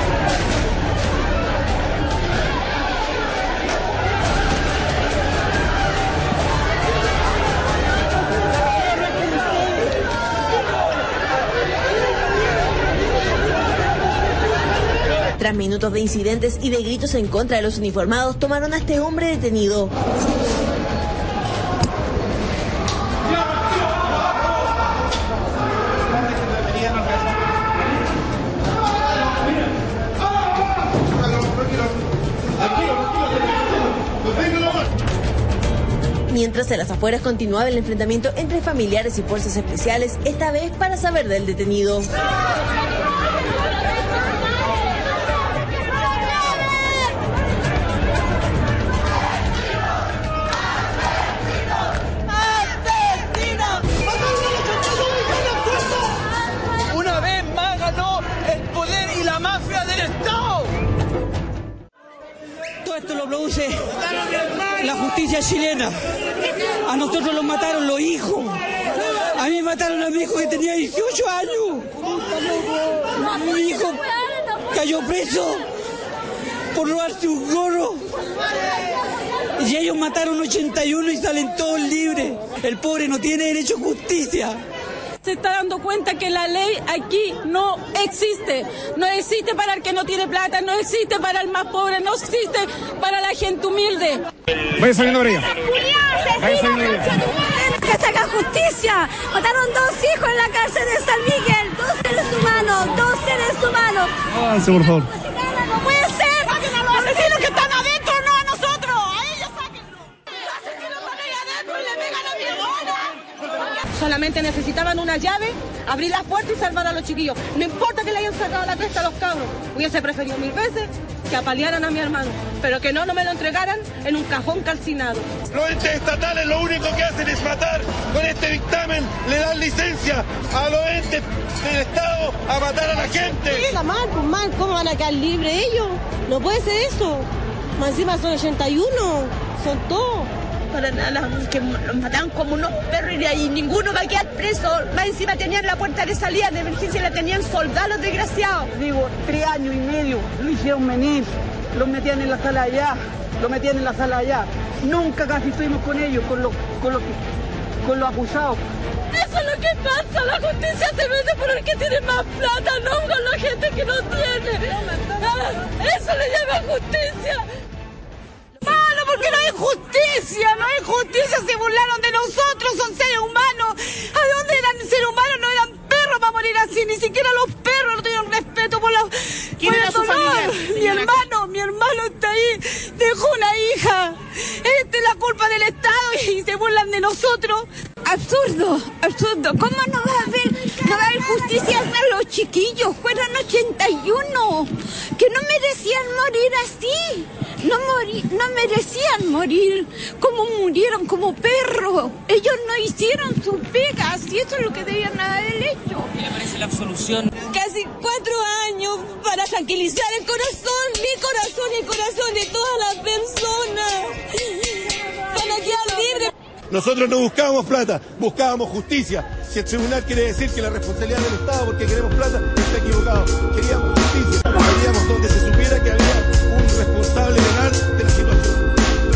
Tras minutos de incidentes y de gritos en contra de los uniformados, tomaron a este hombre detenido. Mientras en las afueras continuaba el enfrentamiento entre familiares y fuerzas especiales, esta vez para saber del detenido. Una vez más ganó el poder y la mafia del Estado. Todo esto lo produce la justicia chilena. A nosotros los mataron los hijos. A mí me mataron a mi hijo que tenía dieciocho años. Mi hijo cayó preso por robarse un gorro. Y ellos mataron ochenta y uno y salen todos libres. El pobre no tiene derecho a justicia. Se está dando cuenta que la ley aquí no existe. No existe para el que no tiene plata, no existe para el más pobre, no existe para la gente humilde. Vaya saliendo por ella. Vaya saliendo por ella. Que se haga justicia. Mataron dos hijos en la cárcel de San Miguel. Dos seres humanos, dos seres humanos. Avance, por favor. No puede ser. Los asesinos que están adentro, no a nosotros. A ellos sáquenlo. Los asesinos están ahí adentro y le pegan a mi hermana. Solamente necesitaban una llave, abrir las puertas y salvar a los chiquillos. No importa que le hayan sacado la cresta a los cabros. Hubiese preferido mil veces que apalearan a mi hermano, pero que no, no me lo entregaran en un cajón calcinado. Los entes estatales lo único que hacen es matar. Con este dictamen le dan licencia a los entes del Estado a matar a la gente. Sí, la mal, pues mal, ¿cómo van a quedar libres ellos? No puede ser eso. Más encima son ochenta y uno, son todos. para nada, que los mataban como unos perros y ahí ninguno va a quedar preso. Más encima tenían la puerta de salida de emergencia y la tenían soldados desgraciados. Digo, tres años y medio lo hicieron venir, lo metían en la sala allá, lo metían en la sala allá. Nunca casi estuvimos con ellos, con los, con los, con los acusados. Eso es lo que pasa, la justicia se mete por el que tiene más plata, no con la gente que no tiene. Ah, eso le llama justicia. Malo, porque no hay justicia, no hay justicia, se burlaron de nosotros, son seres humanos. ¿A dónde eran seres humanos? No eran perros para morir así, ni siquiera los perros no tenían respeto por la... ¿Quién era su familiar, mi hermano, mi hermano está ahí, dejó una hija. Esta es la culpa del Estado y se burlan de nosotros. Absurdo, absurdo. ¿Cómo no va a haber, no va a haber justicia a los chiquillos? Fueron ochenta y uno, que no merecían morir así. No, morí, no merecían morir como murieron, como perros. Ellos no hicieron sus pegas y eso es lo que debían haber hecho. ¿Qué le parece la absolución? Casi cuatro años para tranquilizar el corazón, mi corazón y el corazón de todas las personas. Para quedar libres. Nosotros no buscábamos plata, buscábamos justicia. Si el tribunal quiere decir que la responsabilidad del Estado porque queremos plata, está equivocado. Queríamos justicia, queríamos donde se supiera que había un responsable penal de la situación.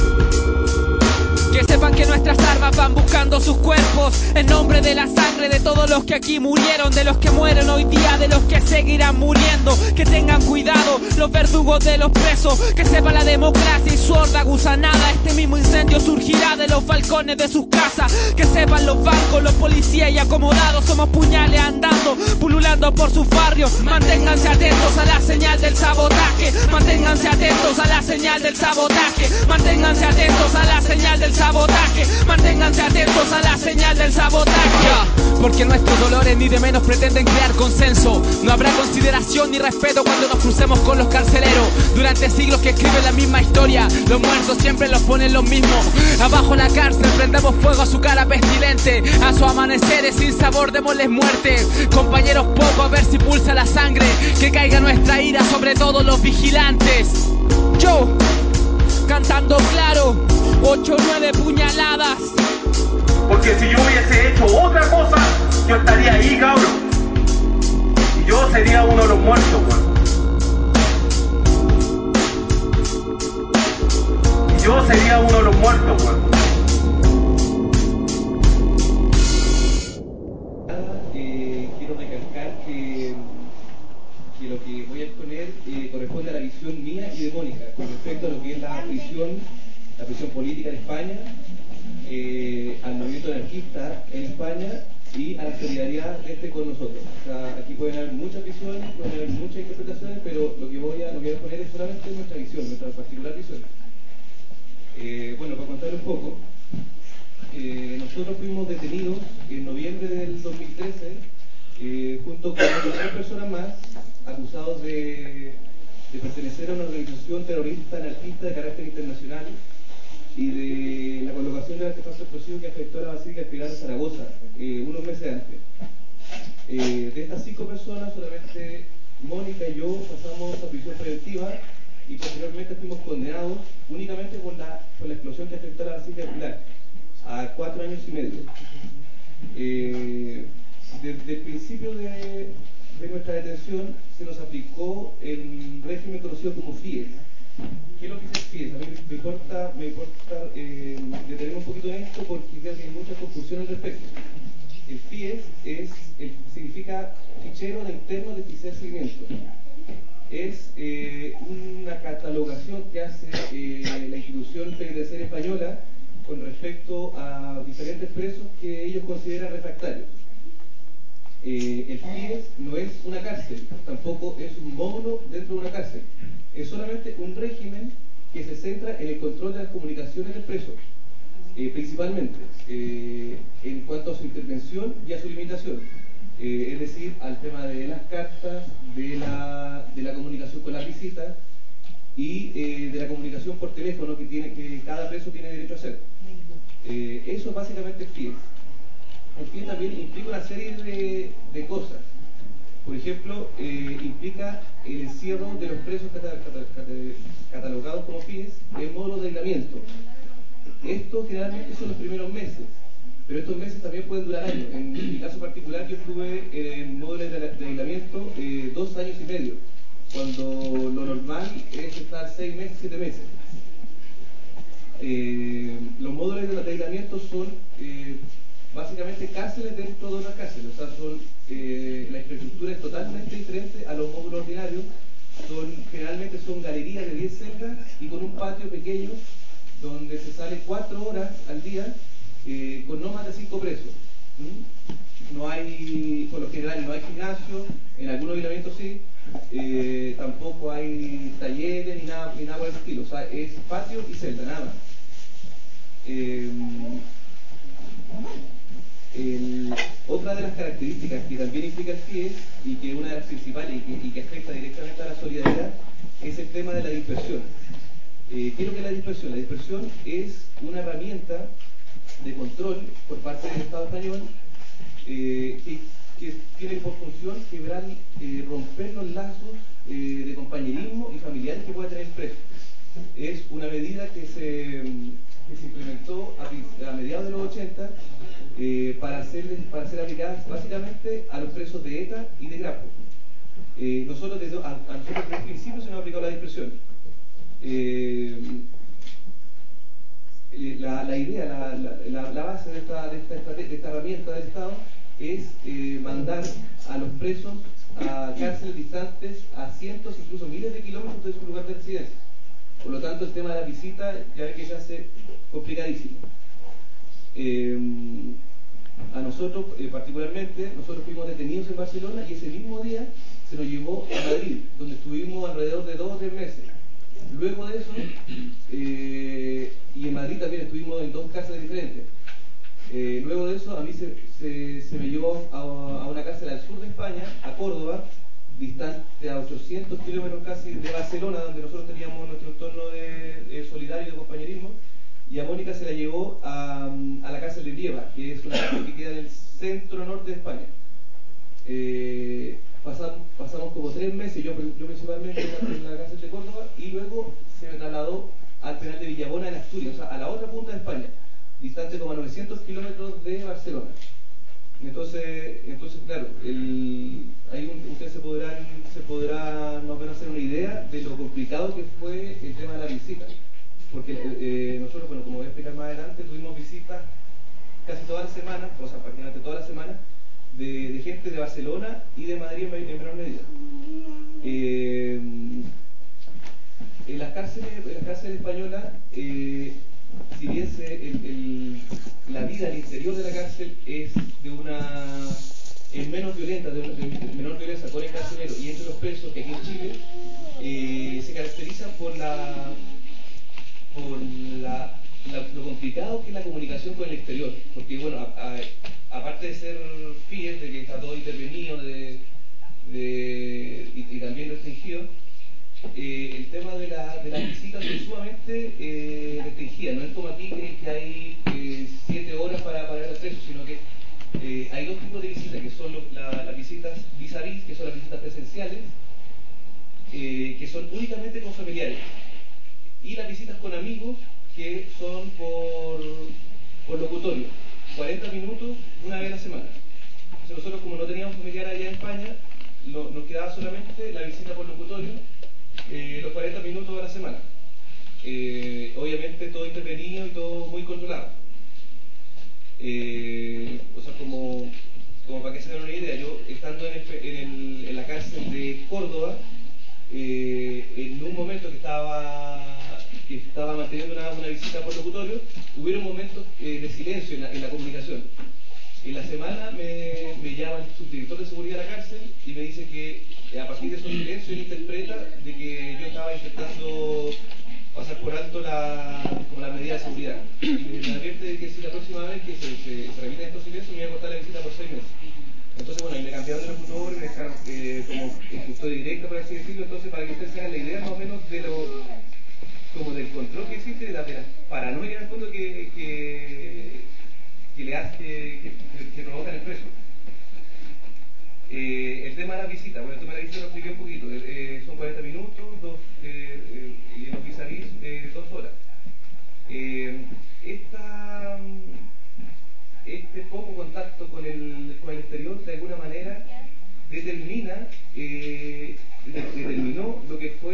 Que sepan que nuestras armas van buscando sus cuerpos en nombre de la sangre de todos los que aquí murieron, de los que mueren hoy día, de los que seguirán muriendo. Que tengan cuidado los verdugos de los presos, que sepa la democracia y su horda gusanada. Este mismo incendio surgirá de los balcones de sus casas. Que sepan los bancos, los policías y acomodados, somos puñales andando, pululando por sus barrios. Manténganse atentos a la señal del sabotaje, manténganse atentos a la señal del sabotaje, manténganse atentos a la señal del sabotaje, manténganse atentos a la señal del sabotaje. Porque nuestros dolores ni de menos pretenden crear consenso. No habrá consideración ni respeto cuando nos crucemos con los carceleros. Durante siglos que escriben la misma historia, los muertos siempre los ponen los mismos. Abajo la cárcel prendemos fuego a su cara pestilente, a sus amaneceres sin sabor démosles muerte. Compañeros, poco a ver si pulsa la sangre, que caiga nuestra ira sobre todos los vigilantes. Yo, cantando claro, ocho o nueve puñaladas. Porque si yo hubiese hecho otra cosa, yo estaría ahí, cabrón. Y yo sería uno de los muertos, weón. Y yo sería uno de los muertos, weón. Eh, quiero recalcar que, que lo que voy a exponer eh, corresponde a la visión mía y de Mónica con respecto a lo que es la prisión, la prisión política en España, eh, al movimiento anarquista en España y a la solidaridad de este con nosotros. O sea, aquí pueden haber muchas visiones, pueden haber muchas interpretaciones, pero lo que voy a, lo que voy a exponer es solamente nuestra visión, nuestra particular visión. Eh, bueno, para contar un poco, eh, nosotros fuimos detenidos en noviembre del dos mil trece eh, junto con tres personas más acusados de, de pertenecer a una organización terrorista anarquista de carácter internacional y de la colocación del artefacto explosivo que afectó a la Basílica Espiral de Zaragoza eh, unos meses antes. Eh, de estas cinco personas, solamente Mónica y yo pasamos a prisión preventiva y posteriormente fuimos condenados únicamente por la, por la explosión que afectó a la Basílica Espiral a cuatro años y medio. Eh, desde el principio de, de nuestra detención se nos aplicó el régimen conocido como F I E S. ¿Qué es lo que es el F I E S? A mí me importa, me importa eh, detenerme un poquito en esto porque creo que hay mucha confusión al respecto. El F I E S es, el, significa Fichero de Interno de Oficial Seguimiento. Es eh, una catalogación que hace eh, la institución penitenciaria española con respecto a diferentes presos que ellos consideran refractarios. Eh, el F I E S no es una cárcel, tampoco es un módulo dentro de una cárcel. Es solamente un régimen que se centra en el control de las comunicaciones del preso, eh, principalmente eh, en cuanto a su intervención y a su limitación, eh, es decir, al tema de las cartas, de la, de la comunicación con las visitas y eh, de la comunicación por teléfono que, tiene, que cada preso tiene derecho a hacer. Eh, eso es básicamente el F I E S. El F I E S también implica una serie de, de cosas. Por ejemplo, eh, implica el encierro de los presos catalogados como F I E S en módulos de aislamiento. Esto aislamiento generalmente son los primeros meses, pero estos meses también pueden durar años. En mi caso particular, yo estuve en módulos de, de aislamiento eh, dos años y medio, cuando lo normal es estar seis meses, siete meses. Eh, los módulos de, de aislamiento son eh, básicamente cárceles dentro de otras cárceles, o sea, son, eh, la infraestructura es totalmente diferente a los módulos ordinarios. Son, generalmente son galerías de diez celdas y con un patio pequeño donde se sale cuatro horas al día eh, con no más de cinco presos. ¿Mm? No hay, por lo general no hay gimnasio, en algunos aislamientos sí, eh, tampoco hay talleres ni nada, ni nada por el estilo, o sea, es patio y celda, nada más. Eh, el, otra de las características que también implica el C I E S y que es una de las principales y que, y que afecta directamente a la solidaridad es el tema de la dispersión. Eh, ¿Qué es lo que es la dispersión? La dispersión es una herramienta de control por parte del Estado español eh, que, que tiene por función quebrar, eh, romper los lazos eh, de compañerismo y familiares que pueda tener el preso. Es una medida que se, que se implementó a, a mediados de los ochenta eh, para, hacerles, para ser aplicadas básicamente a los presos de ETA y de Grapo. Eh, nosotros desde, a, a nosotros desde el principio se nos ha aplicado la dispersión. Eh, la, la idea, la, la, la base de esta, de, esta, de esta herramienta del Estado es eh, mandar a los presos a cárceles distantes a cientos, incluso miles de kilómetros de su lugar de residencia. Por lo tanto, el tema de la visita ya ve que se hace complicadísimo. Eh, a nosotros, eh, particularmente, nosotros fuimos detenidos en Barcelona y ese mismo día se nos llevó a Madrid, donde estuvimos alrededor de dos o tres meses. Luego de eso, eh, y en Madrid también estuvimos en dos cárceles diferentes. Eh, luego de eso, a mí se, se, se me llevó a, a una cárcel al sur de España, a Córdoba, distante a ochocientos kilómetros casi de Barcelona, donde nosotros teníamos nuestro entorno de, de solidario y de compañerismo, y a Mónica se la llevó a, a la cárcel de Brieva, que es una cárcel que queda en el centro norte de España. Eh, pasamos, pasamos como tres meses, yo, yo principalmente en la, en la cárcel de Córdoba, y luego se me trasladó al penal de Villabona en Asturias, o sea, a la otra punta de España, distante como a novecientos kilómetros de Barcelona. Entonces, entonces claro, el, ahí un, ustedes se podrán, se podrán más o menos hacer una idea de lo complicado que fue el tema de la visita. Porque eh, nosotros, bueno, como voy a explicar más adelante, tuvimos visitas casi todas las semanas, o sea, prácticamente todas las semanas, de, de gente de Barcelona y de Madrid en, en menor medida. Eh, en las cárceles, en las cárceles españolas, eh, si bien se, el, el, la vida al interior de la cárcel es de una es menos violenta, de, una, de menor violencia con el carcelero y entre los presos que aquí en Chile, eh, se caracteriza por la por la, la, lo complicado que es la comunicación con el exterior, porque bueno, a, a, aparte de ser F I E S, de que está todo intervenido de, de, y, y también restringido, eh, el tema de, la, de las visitas es sumamente eh, restringida. No es como aquí que, que hay eh, siete horas para, para ver al preso, sino que eh, hay dos tipos de visitas, que son lo, la, las visitas vis a vis, que son las visitas presenciales, eh, que son únicamente con familiares, y las visitas con amigos, que son por, por locutorio, cuarenta minutos una vez a la semana. Entonces nosotros, como no teníamos familiar allá en España, lo, nos quedaba solamente la visita por locutorio, eh, los cuarenta minutos a la semana. Eh, obviamente todo intervenido y todo muy controlado. Eh, o sea, como, como para que se den una idea, yo estando en, el, en, el, en la cárcel de Córdoba, eh, en un momento que estaba que estaba manteniendo una, una visita por locutorio, hubieron momentos eh, de silencio en la, en la comunicación. En la semana me, me llama el subdirector de seguridad de la cárcel y me dice que eh, a partir de esos silencios él interpreta de que yo estaba intentando pasar por alto la, como la medida de seguridad. Y me advierte de que si la próxima vez que se, se, se repiten estos silencios me iba a cortar la visita por seis meses. Entonces, bueno, y me cambiaron de locutor, me dejaron eh, como custodia directa, por así decirlo. Entonces, para que ustedes se hagan la idea más o menos de lo, como del control que existe, de la, de la paranoia en el fondo que, que, que le hace, que, que, que provoca el preso. Eh, el tema de la visita, bueno, el tema de la visita lo expliqué un poquito. Eh, son cuarenta minutos, dos, eh, eh, y en los vis a vis, eh, dos horas. Eh, esta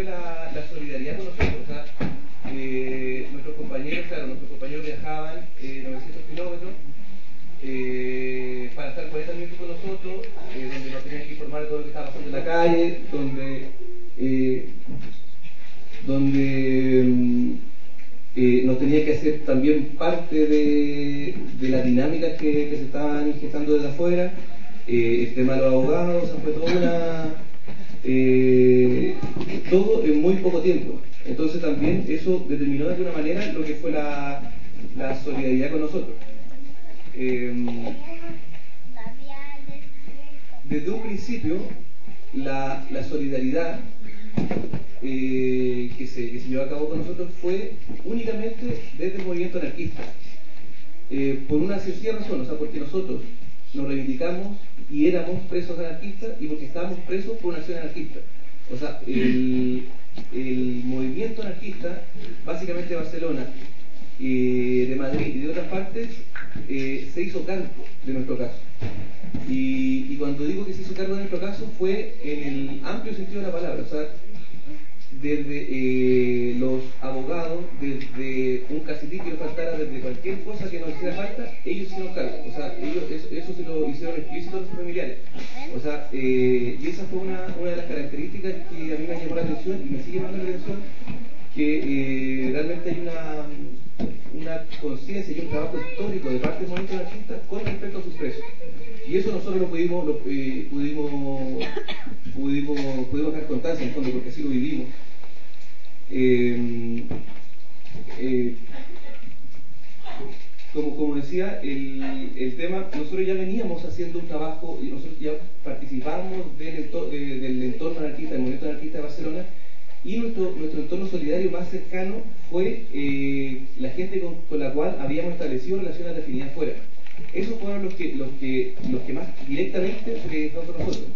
la, la solidaridad con nosotros. O sea, eh, nuestros compañeros, claro, nuestros compañeros viajaban eh, novecientos kilómetros eh, para estar cuarenta minutos con nosotros, eh, donde nos tenían que informar de todo lo que estaba pasando en la calle, donde eh, donde eh, nos tenía que hacer también parte de, de las dinámicas que, que se estaban gestando desde afuera. Eh, el tema de los abogados, o sea, fue toda una eh, todo en muy poco tiempo. Entonces también eso determinó de alguna manera lo que fue la, la solidaridad con nosotros. Eh, desde un principio la, la solidaridad eh, que, se, que se llevó a cabo con nosotros fue únicamente desde el movimiento anarquista, eh, por una sencilla razón, o sea, porque nosotros nos reivindicamos y éramos presos anarquistas y porque estábamos presos por una acción anarquista. O sea, el, el movimiento anarquista, básicamente de Barcelona, eh, de Madrid y de otras partes, eh, se hizo cargo de nuestro caso. Y, y cuando digo que se hizo cargo de nuestro caso fue en el amplio sentido de la palabra. O sea, desde eh, los abogados, desde un cacique que nos faltara, desde cualquier cosa que nos hiciera falta, ellos hicieron cargo. O sea, ellos eso, eso se lo hicieron explícito a los familiares. O sea, eh, y esa fue una, una de las características que a mí me llamó la atención y me sigue llamando la atención, que eh, realmente hay una, una conciencia y un trabajo histórico de parte del movimiento anarquista con respecto a sus presos. Y eso nosotros lo pudimos, lo, eh, pudimos, pudimos, pudimos dar constancia en el fondo, porque así lo vivimos. Eh, eh, como, como decía, el, el tema, nosotros ya veníamos haciendo un trabajo y nosotros ya participábamos del, entor, de, del entorno anarquista, del movimiento anarquista de Barcelona, y nuestro, nuestro entorno solidario más cercano fue eh, la gente con, con la cual habíamos establecido relaciones de afinidad fuera. Esos fueron los que, los que, los que más directamente se dedicaron con nosotros.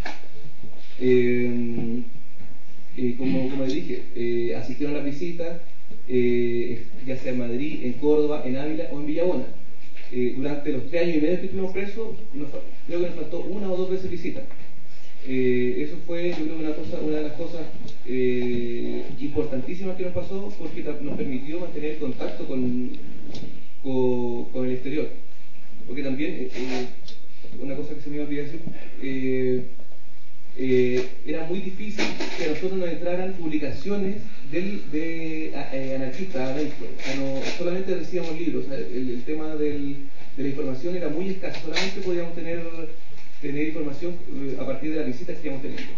Eh, eh, como, como les dije, eh, asistieron a las visitas, eh, ya sea en Madrid, en Córdoba, en Ávila o en Villabona. Eh, durante los tres años y medio que estuvimos presos, nos, creo que nos faltó una o dos veces visita. Eh, eso fue, yo creo, una cosa, una de las cosas eh, importantísimas que nos pasó, porque nos permitió mantener el contacto con, con, con el exterior. Porque también, eh, una cosa que se me iba a olvidar decir, eh, eh, era muy difícil que a nosotros nos entraran publicaciones del, de eh, anarquistas adentro. O sea, no, solamente recibíamos libros. O sea, el, el tema del, de la información era muy escaso. Solamente podíamos tener, tener información eh, a partir de las visitas que íbamos teniendo.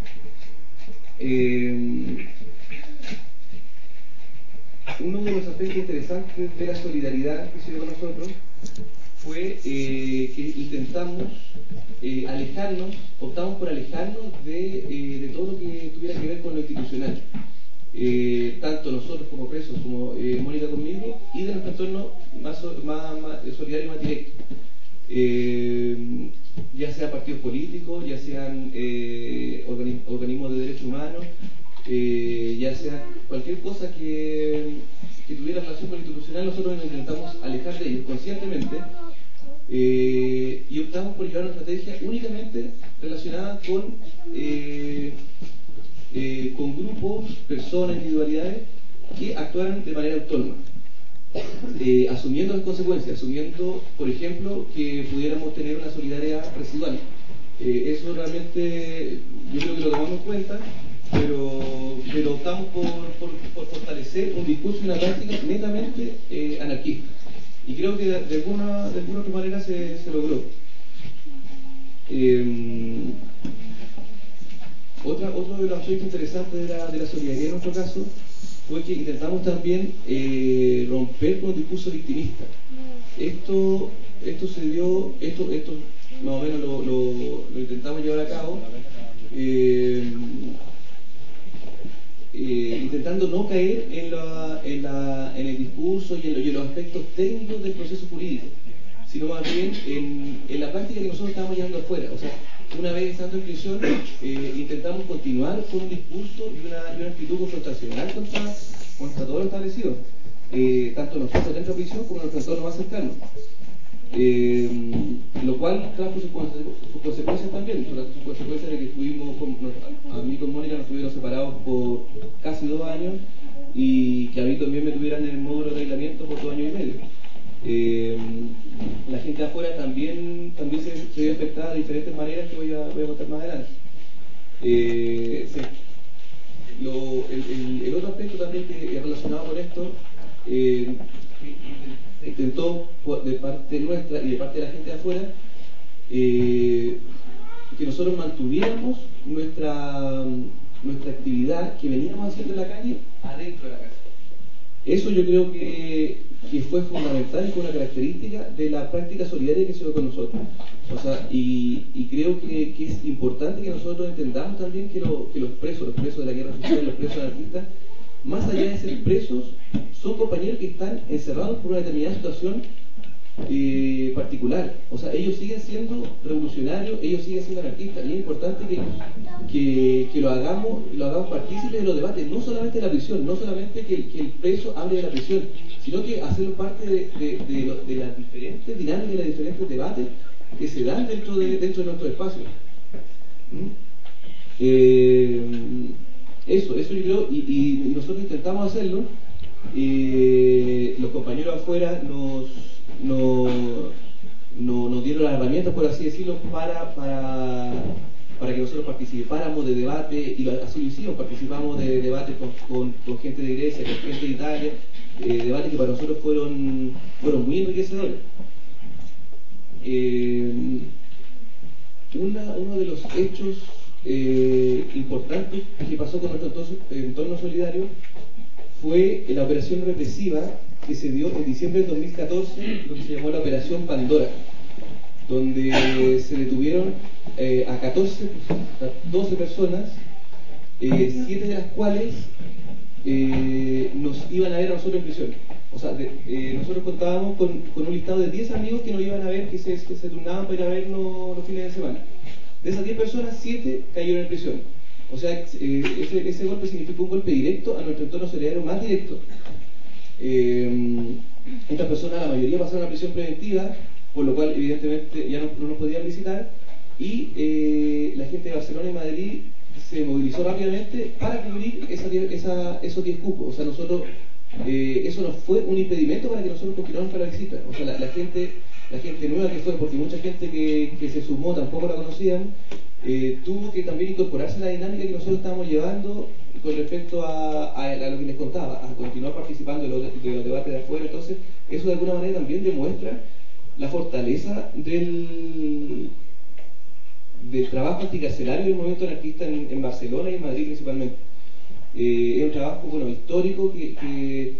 Eh, uno de los aspectos interesantes de la solidaridad que se dio con nosotros fue eh, que intentamos eh, alejarnos, optamos por alejarnos de, eh, de todo lo que tuviera que ver con lo institucional, eh, tanto nosotros como presos, como eh, Mónica conmigo, y de nuestro entorno más, más, más solidario y más directo, eh, ya sea partidos políticos, ya sean eh, organismos, organismos de derechos humanos, eh, ya sea cualquier cosa que, que tuviera relación con lo institucional. Nosotros nos intentamos alejar de ellos conscientemente. Eh, y optamos por llevar una estrategia únicamente relacionada con, eh, eh, con grupos, personas, individualidades que actuaran de manera autónoma, eh, asumiendo las consecuencias, asumiendo, por ejemplo, que pudiéramos tener una solidaridad residual. Eh, eso realmente yo creo que lo tomamos en cuenta, pero, pero optamos por, por, por fortalecer un discurso y una práctica netamente eh, anarquista. Y creo que de, de, alguna, de alguna otra manera se, se logró. Eh, otra, otro de los aspectos interesantes de la, de la solidaridad en nuestro caso fue que intentamos también eh, romper con el discurso victimista. Esto, esto se dio, esto, esto más o menos lo, lo, lo intentamos llevar a cabo, eh, Eh, intentando no caer en, la, en, la, en el discurso y en, lo, y en los aspectos técnicos del proceso jurídico, sino más bien en, en la práctica que nosotros estábamos llevando afuera. O sea, una vez estando en prisión, eh, intentamos continuar con un discurso y una, y una actitud confrontacional contra, contra todo lo establecido, eh, tanto nosotros dentro de la prisión como nuestro entorno más cercano. Eh, lo cual trajo sus, sus consecuencias también, sus consecuencias de que estuvimos, con, a mí con Mónica nos tuvieron separados por casi dos años y que a mí también me tuvieran en el módulo de aislamiento por dos años y medio. Eh, la gente de afuera también, también se, se vio afectada de diferentes maneras que voy a, voy a contar más adelante. Eh, sí. Lo, el, el, el otro aspecto también que es relacionado con esto, eh, intentó de parte nuestra y de parte de la gente de afuera eh, que nosotros mantuviéramos nuestra, nuestra actividad que veníamos haciendo en la calle adentro de la casa. Eso yo creo que, que fue fundamental y fue una característica de la práctica solidaria que se dio con nosotros. O sea, y, y creo que, que es importante que nosotros entendamos también que, lo, que los presos, los presos de la guerra social, los presos anarquistas, más allá de ser presos, son compañeros que están encerrados por una determinada situación eh, particular. O sea, ellos siguen siendo revolucionarios, ellos siguen siendo anarquistas, y es importante que, que, que lo hagamos, lo hagamos partícipes de los debates, no solamente de la prisión, no solamente que, que el preso hable de la prisión, sino que hacerlo parte de, de, de, lo, de las diferentes dinámicas, de los diferentes debates que se dan dentro de, dentro de nuestro espacio. ¿Mm? Eh, eso, eso yo creo, y, y, y nosotros intentamos hacerlo. Eh, los compañeros afuera nos, nos, nos, nos dieron las herramientas, por así decirlo, para, para, para que nosotros participáramos de debate, y lo, así lo hicimos, participamos de debates con, con, con gente de Grecia, con gente de Italia, eh, debates que para nosotros fueron, fueron muy enriquecedores. Eh, una, uno de los hechos eh, importantes que pasó con nuestro entorno, entorno solidario fue la operación represiva que se dio en diciembre del dos mil catorce, lo que se llamó la Operación Pandora, donde se detuvieron eh, a catorce, a doce personas, eh, siete de las cuales eh, nos iban a ver a nosotros en prisión. O sea, de, eh, nosotros contábamos con, con un listado de diez amigos que nos iban a ver, que se, que se turnaban para ir a vernos los fines de semana. De esas diez personas, siete cayeron en prisión. O sea, eh, ese, ese golpe significó un golpe directo a nuestro entorno solidario más directo. Eh, estas personas, la mayoría pasaron a prisión preventiva, por lo cual evidentemente ya no, no nos podían visitar, y eh, la gente de Barcelona y Madrid se movilizó rápidamente para cubrir esa, esa, esos diez cupos. O sea, nosotros, eh, eso nos fue un impedimento para que nosotros continuáramos con la visita. O sea, la, la gente la gente nueva que fue, porque mucha gente que, que se sumó tampoco la conocíamos, eh, tuvo que también incorporarse a la dinámica que nosotros estábamos llevando con respecto a, a, a lo que les contaba, a continuar participando de los, de los debates de afuera. Entonces, eso de alguna manera también demuestra la fortaleza del, del trabajo anticarcelario del movimiento anarquista en, en Barcelona y en Madrid principalmente. Eh, es un trabajo, bueno, histórico que, que,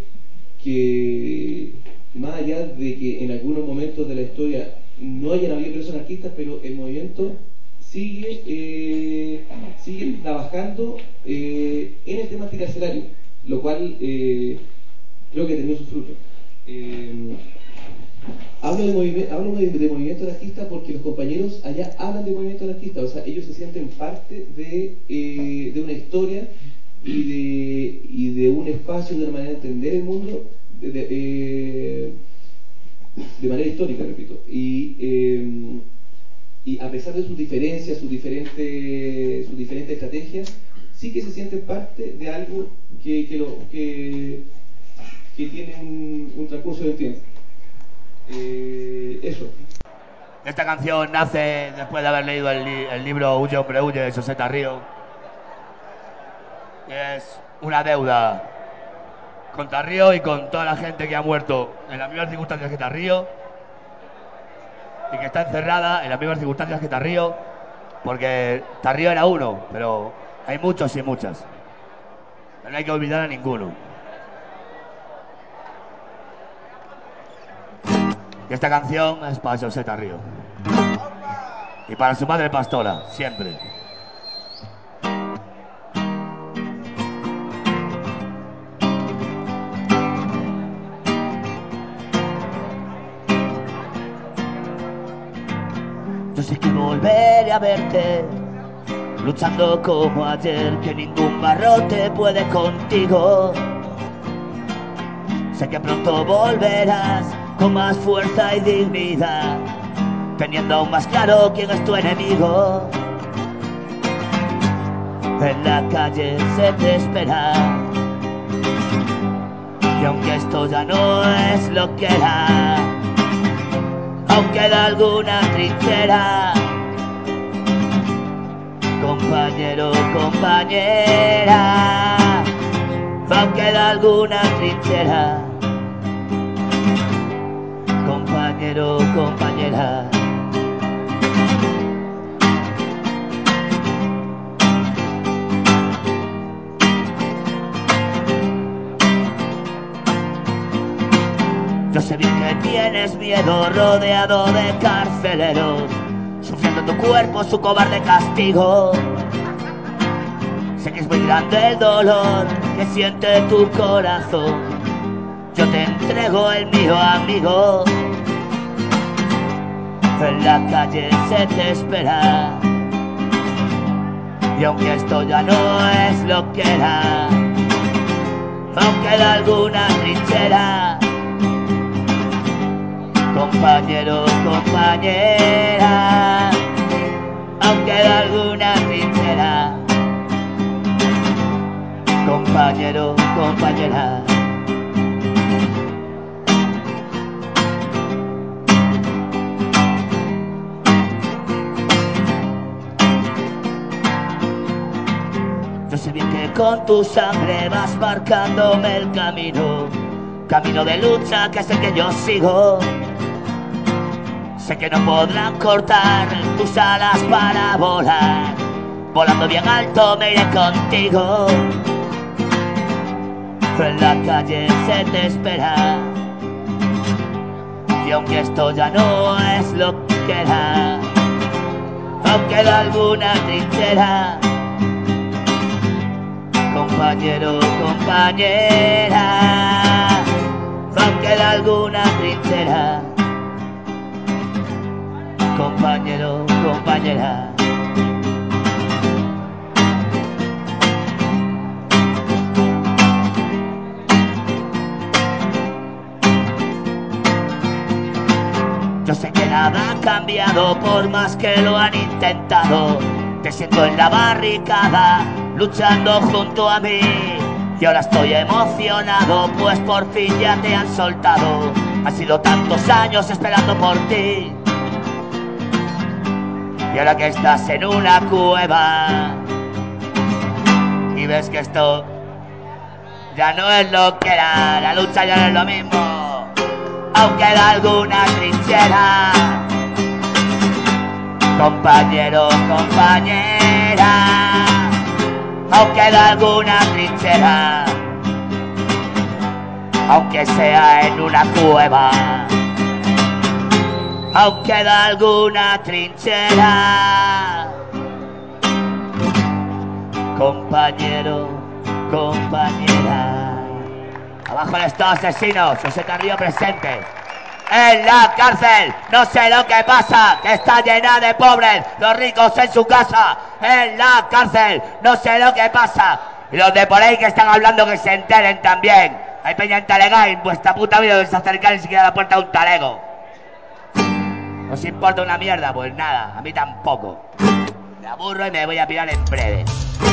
que más allá de que en algunos momentos de la historia no hayan habido presos anarquistas, pero el movimiento sigue eh, sigue trabajando eh, en el tema anticarcelario, lo cual eh, creo que ha tenido sus frutos. Eh, hablo, de movimiento, hablo de, de movimiento anarquista porque los compañeros allá hablan de movimiento anarquista, o sea, ellos se sienten parte de, eh, de una historia y de, y de un espacio, de una manera de entender el mundo de, de, eh, de manera histórica, repito. Y, eh, y a pesar de sus diferencias, sus diferentes, sus diferentes estrategias, sí que se sienten parte de algo que, que, lo, que, que tiene un, un transcurso del tiempo. Eh, eso. Esta canción nace después de haber leído el, li el libro Huye hombre huye de José Tarrío. Es una deuda con Tarrío y con toda la gente que ha muerto en las mismas circunstancias que Tarrío y que está encerrada en las mismas circunstancias que Tarrío, porque Tarrío era uno, pero hay muchos y muchas. No hay que olvidar a ninguno. Y esta canción es para José Tarrío y para su madre pastora, siempre. Yo sé que volveré a verte, luchando como ayer, que ningún barrote puede contigo. Sé que pronto volverás con más fuerza y dignidad, teniendo aún más claro quién es tu enemigo. En la calle se te espera, y aunque esto ya no es lo que era, aún queda alguna trinchera. Compañero, compañera, aún queda alguna trinchera. Compañero, compañera. Yo sé bien que tienes miedo, rodeado de carceleros, sufriendo en tu cuerpo su cobarde castigo. Sé que es muy grande el dolor que siente tu corazón. Yo te entrego el mío, amigo. En la calle se te espera, y aunque esto ya no es lo que era, aún queda alguna trinchera. Compañero, compañera, aún queda alguna trinchera. Compañero, compañera. Yo sé bien que con tu sangre vas marcándome el camino, camino de lucha que es el que yo sigo. Sé que no podrán cortar tus alas para volar, volando bien alto me iré contigo. En la calle se te espera, y aunque esto ya no es lo que era, aún queda alguna trinchera. Compañero, compañera, aún queda alguna trinchera. Compañero, compañera. Yo sé que nada ha cambiado por más que lo han intentado. Te siento en la barricada, luchando junto a mí. Y ahora estoy emocionado, pues por fin ya te han soltado. Han sido tantos años esperando por ti, y ahora que estás en una cueva y ves que esto ya no es lo que era, la lucha ya no es lo mismo, aún queda alguna trinchera. Compañero, compañera, aún queda alguna trinchera, aunque sea en una cueva, aún queda alguna trinchera. Compañero, compañera. Abajo el Estado asesino, José Carrillo presente. En la cárcel, no sé lo que pasa, que está llena de pobres, los ricos en su casa. En la cárcel, no sé lo que pasa. Y los de por ahí que están hablando que se enteren también. Hay peña en Talegay, en vuestra puta vida de se acercar ni siquiera a la puerta de un talego. ¿Os importa una mierda? Pues nada, a mí tampoco. Me aburro y me voy a pirar en breve.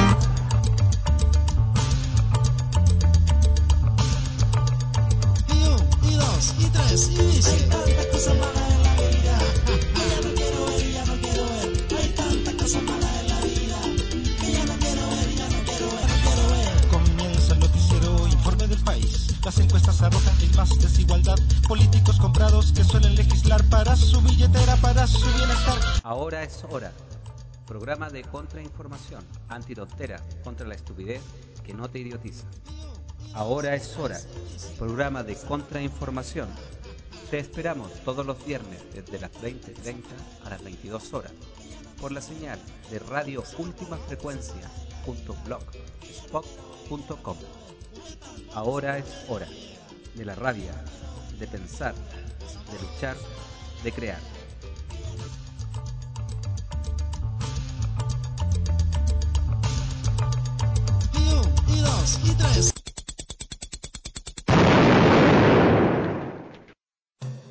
Y un, y dos, y tres, y dice: hay tantas cosas malas en la vida que ya no quiero ver, ya no quiero ver. Hay tantas cosas malas en la vida que ya no quiero ver, ya no quiero ver, no quiero ver. Comienza el noticiero Informe del País. Las encuestas arrojan hay más desigualdad. Políticos comprados que suelen legislar para su billetera, para su bienestar. Ahora es hora. Programa de contrainformación, antitontera, contra la estupidez que no te idiotiza. Ahora es hora. Programa de contrainformación. Te esperamos todos los viernes desde las veinte treinta a las veintidós horas por la señal de radio última frecuencia punto blogspot punto com. Ahora es hora de la rabia, de pensar, de luchar, de crear. Y un, y dos, y tres.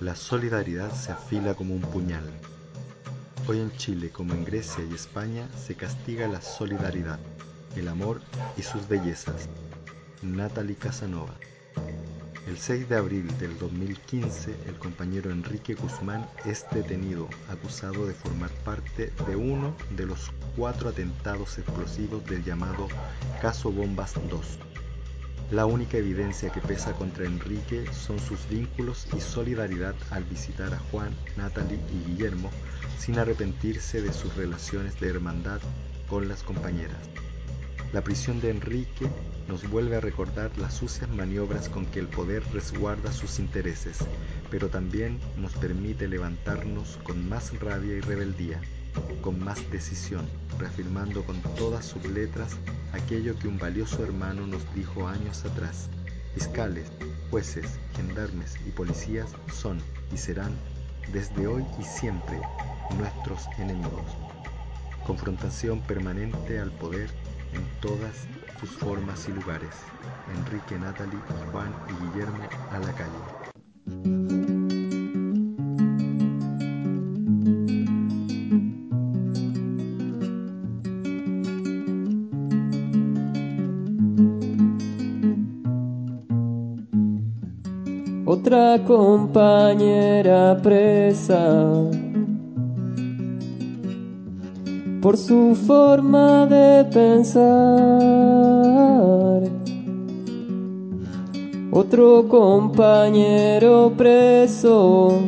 La solidaridad se afila como un puñal. Hoy en Chile, como en Grecia y España, se castiga la solidaridad, el amor y sus bellezas. Natalie Casanova. El seis de abril del dos mil quince, el compañero Enrique Guzmán es detenido, acusado de formar parte de uno de los cuatro atentados explosivos del llamado Caso Bombas dos. La única evidencia que pesa contra Enrique son sus vínculos y solidaridad al visitar a Juan, Natalie y Guillermo, sin arrepentirse de sus relaciones de hermandad con las compañeras. La prisión de Enrique nos vuelve a recordar las sucias maniobras con que el poder resguarda sus intereses, pero también nos permite levantarnos con más rabia y rebeldía, con más decisión, reafirmando con todas sus letras aquello que un valioso hermano nos dijo años atrás: fiscales, jueces, gendarmes y policías son y serán, desde hoy y siempre, nuestros enemigos. Confrontación permanente al poder en todas sus formas y lugares. Enrique, Natalie, Juan y Guillermo a la calle. Otra compañera presa por su forma de pensar. Otro compañero preso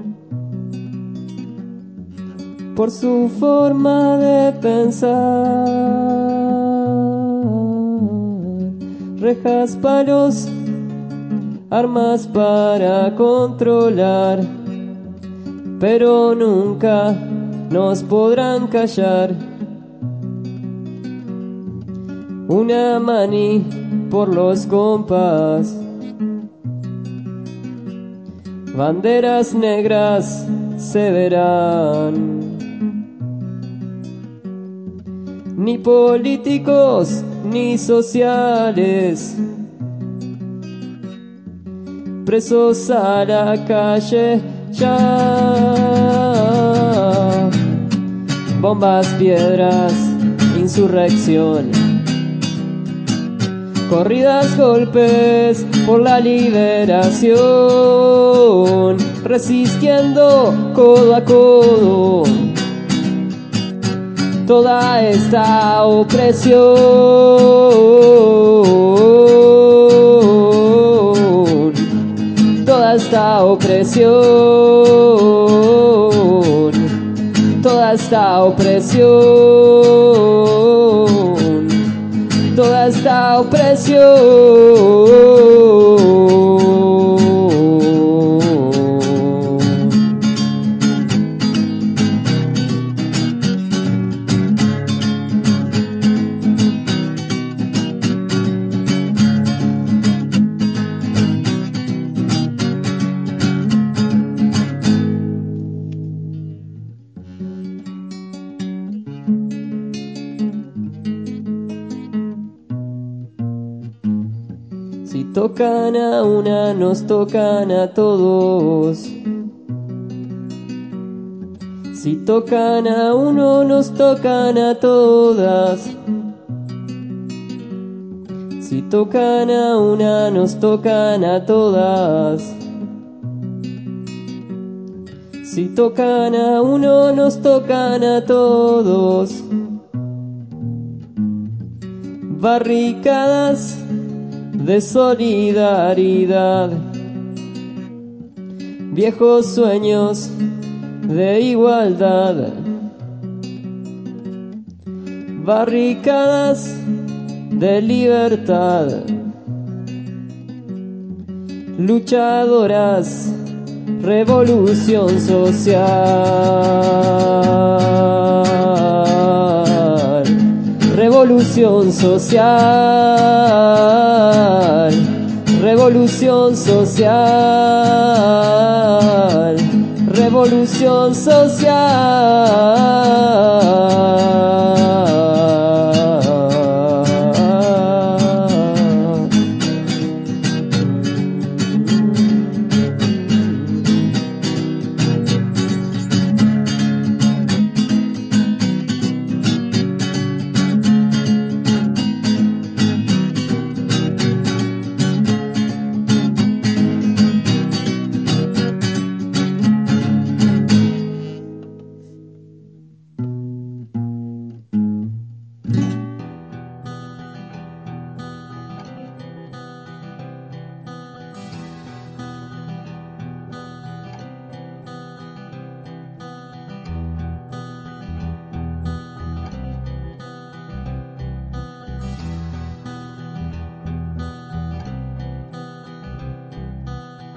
por su forma de pensar. Rejas, palos, armas para controlar, pero nunca nos podrán callar. Una mani por los compas, banderas negras se verán. Ni políticos ni sociales, presos a la calle ya. Bombas, piedras, insurrección, corridas, golpes por la liberación, resistiendo codo a codo toda esta opresión, toda esta opresión, toda esta opresión, toda esta opresión. Si tocan a una, nos tocan a todos. Si tocan a uno, nos tocan a todas. Si tocan a una, nos tocan a todas. Si tocan a uno, nos tocan a todos. Barricadas de solidaridad, viejos sueños de igualdad, barricadas de libertad, luchadoras, revolución social, revolución social, revolución social, revolución social.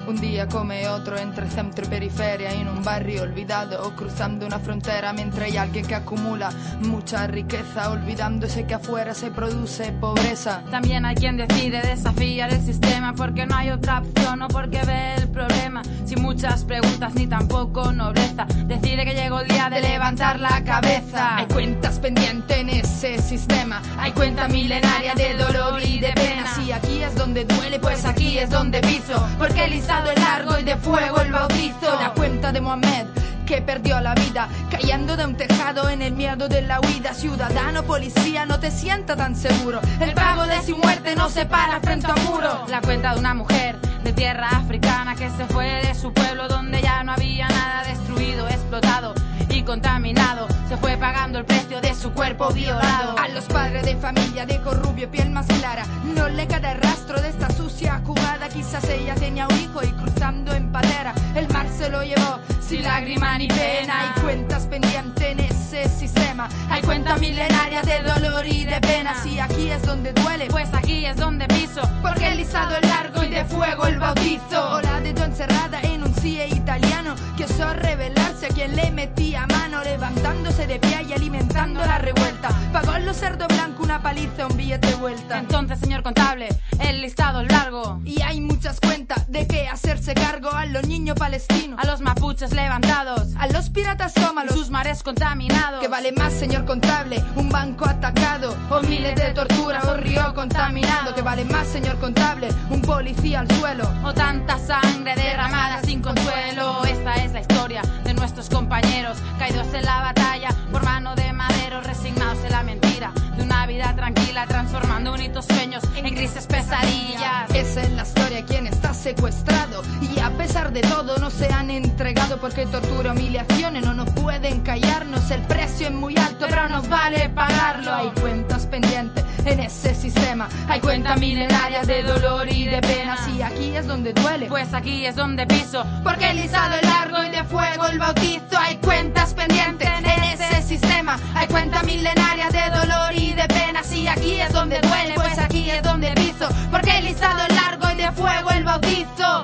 Un día come otro entre centro y periferia, en un barrio olvidado o cruzando una frontera, mientras hay alguien que acumula mucha riqueza, olvidándose que afuera se produce pobreza. También hay quien decide desafiar el sistema porque no hay otra opción o porque ve el problema, sin muchas preguntas ni tampoco nobleza. Decide que llegó el día de levantar la cabeza. Hay cuentas pendientes en ese sistema, hay cuenta milenaria de dolor y de pena. Si aquí es donde duele, pues aquí es donde piso, porque el listado es largo y de fuego el bautizo. La cuenta de Mohamed, que perdió la vida cayendo de un tejado en el miedo de la huida. Ciudadano, policía, no te sienta tan seguro, el pago de su muerte no se para frente a muro. La cuenta de una mujer de tierra africana que se fue de su pueblo donde ya no había nada, destruido, explotado y contaminado. Se fue pagando el precio de su cuerpo violado. A los padres de familia de corrubio, piel más clara, no le queda rastro de esta sucia jugada. Quizás ella tenía un hijo y cruzando en patera el mar se lo llevó sin lágrima ni pena. Hay cuentas pendientes en ese sistema, hay cuenta milenaria de dolor y de pena. Si aquí es donde duele, pues aquí es donde piso, porque el listado es largo y de fuego el bautizo. O la dedo encerrada en un C I E italiano que osó revelarse a quien le metía mano, levantándose de pie y alimentando la revuelta. Pagó en los cerdos blancos una paliza, un billete de vuelta. Entonces, señor contable, el listado es largo y hay muchas cuentas de qué hacerse cargo. A los niños palestinos, a los mapuches levantados, a los piratas sómalos, sus mares contaminados. ¿Qué vale más, señor contable? Un banco atacado o miles de torturas o río contaminado. ¿Qué vale más, señor contable? Un policía al suelo o tanta sangre derramada sin consuelo. Esta es la historia de nuestros compañeros caídos en la batalla por mano de Madero, resignados en la mentira de una vida tranquila, transformando bonitos sueños en grises pesadillas. Esa es la historia, quien está secuestrado y a pesar de todo no se han entregado, porque tortura, humillaciones no nos pueden callarnos. El precio es muy alto, pero nos vale pagarlo. Hay cuentas pendientes en ese sistema, hay cuentas milenarias de dolor y de pena. Si aquí es donde duele, pues aquí es donde piso, porque el listado es largo y de fuego el bautizo. Hay cuentas pendientes en ese sistema, hay cuentas milenarias de dolor y de pena. Si aquí es donde duele, pues aquí es donde piso, porque el listado es largo y de fuego el bautizo.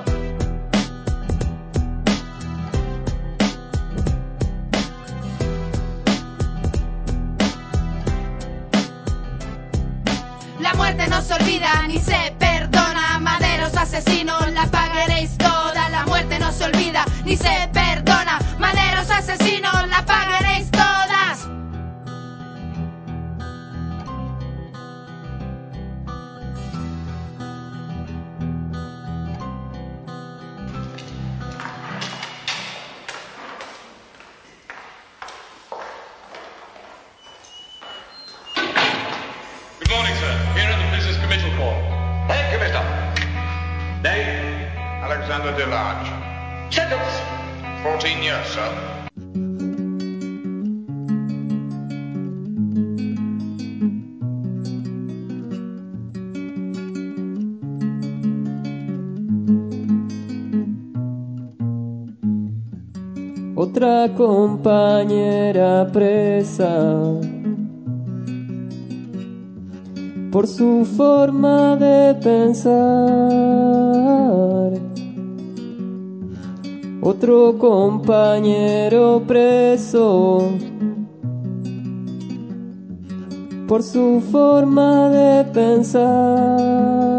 La muerte no se olvida ni se perdona, Maderos asesinos, la pagaréis toda. La muerte no se olvida ni se perdona, Maderos asesinos, la pagaréis todas. Good morning, sir. Here at the Business Committee Report. Thank you, mister. Name? Alexander Delarge. Sentence? fourteen years, sir. Otra compañera presa por su forma de pensar. Otro compañero preso por su forma de pensar.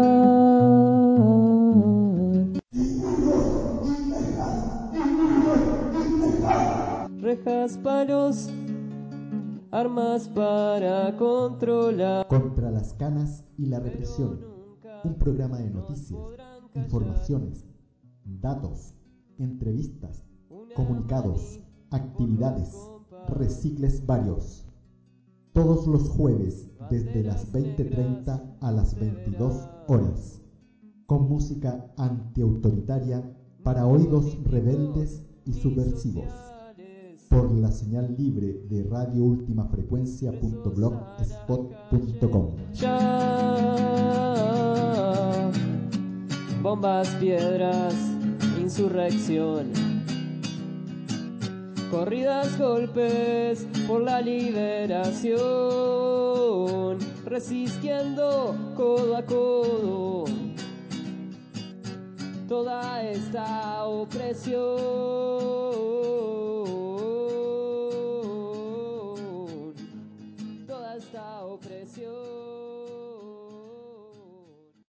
Rejas, palos, armas para controlar. Contra las canas y la represión. Un programa de noticias, informaciones, datos, entrevistas, comunicados, actividades, recicles varios. Todos los jueves desde las veinte treinta a las veintidós horas. Con música antiautoritaria para oídos rebeldes y subversivos. Por la señal libre de radio ultima frecuencia punto blogspot punto com. Bombas, piedras, insurrección. Corridas, golpes por la liberación. Resistiendo codo a codo. Toda esta esta opresión.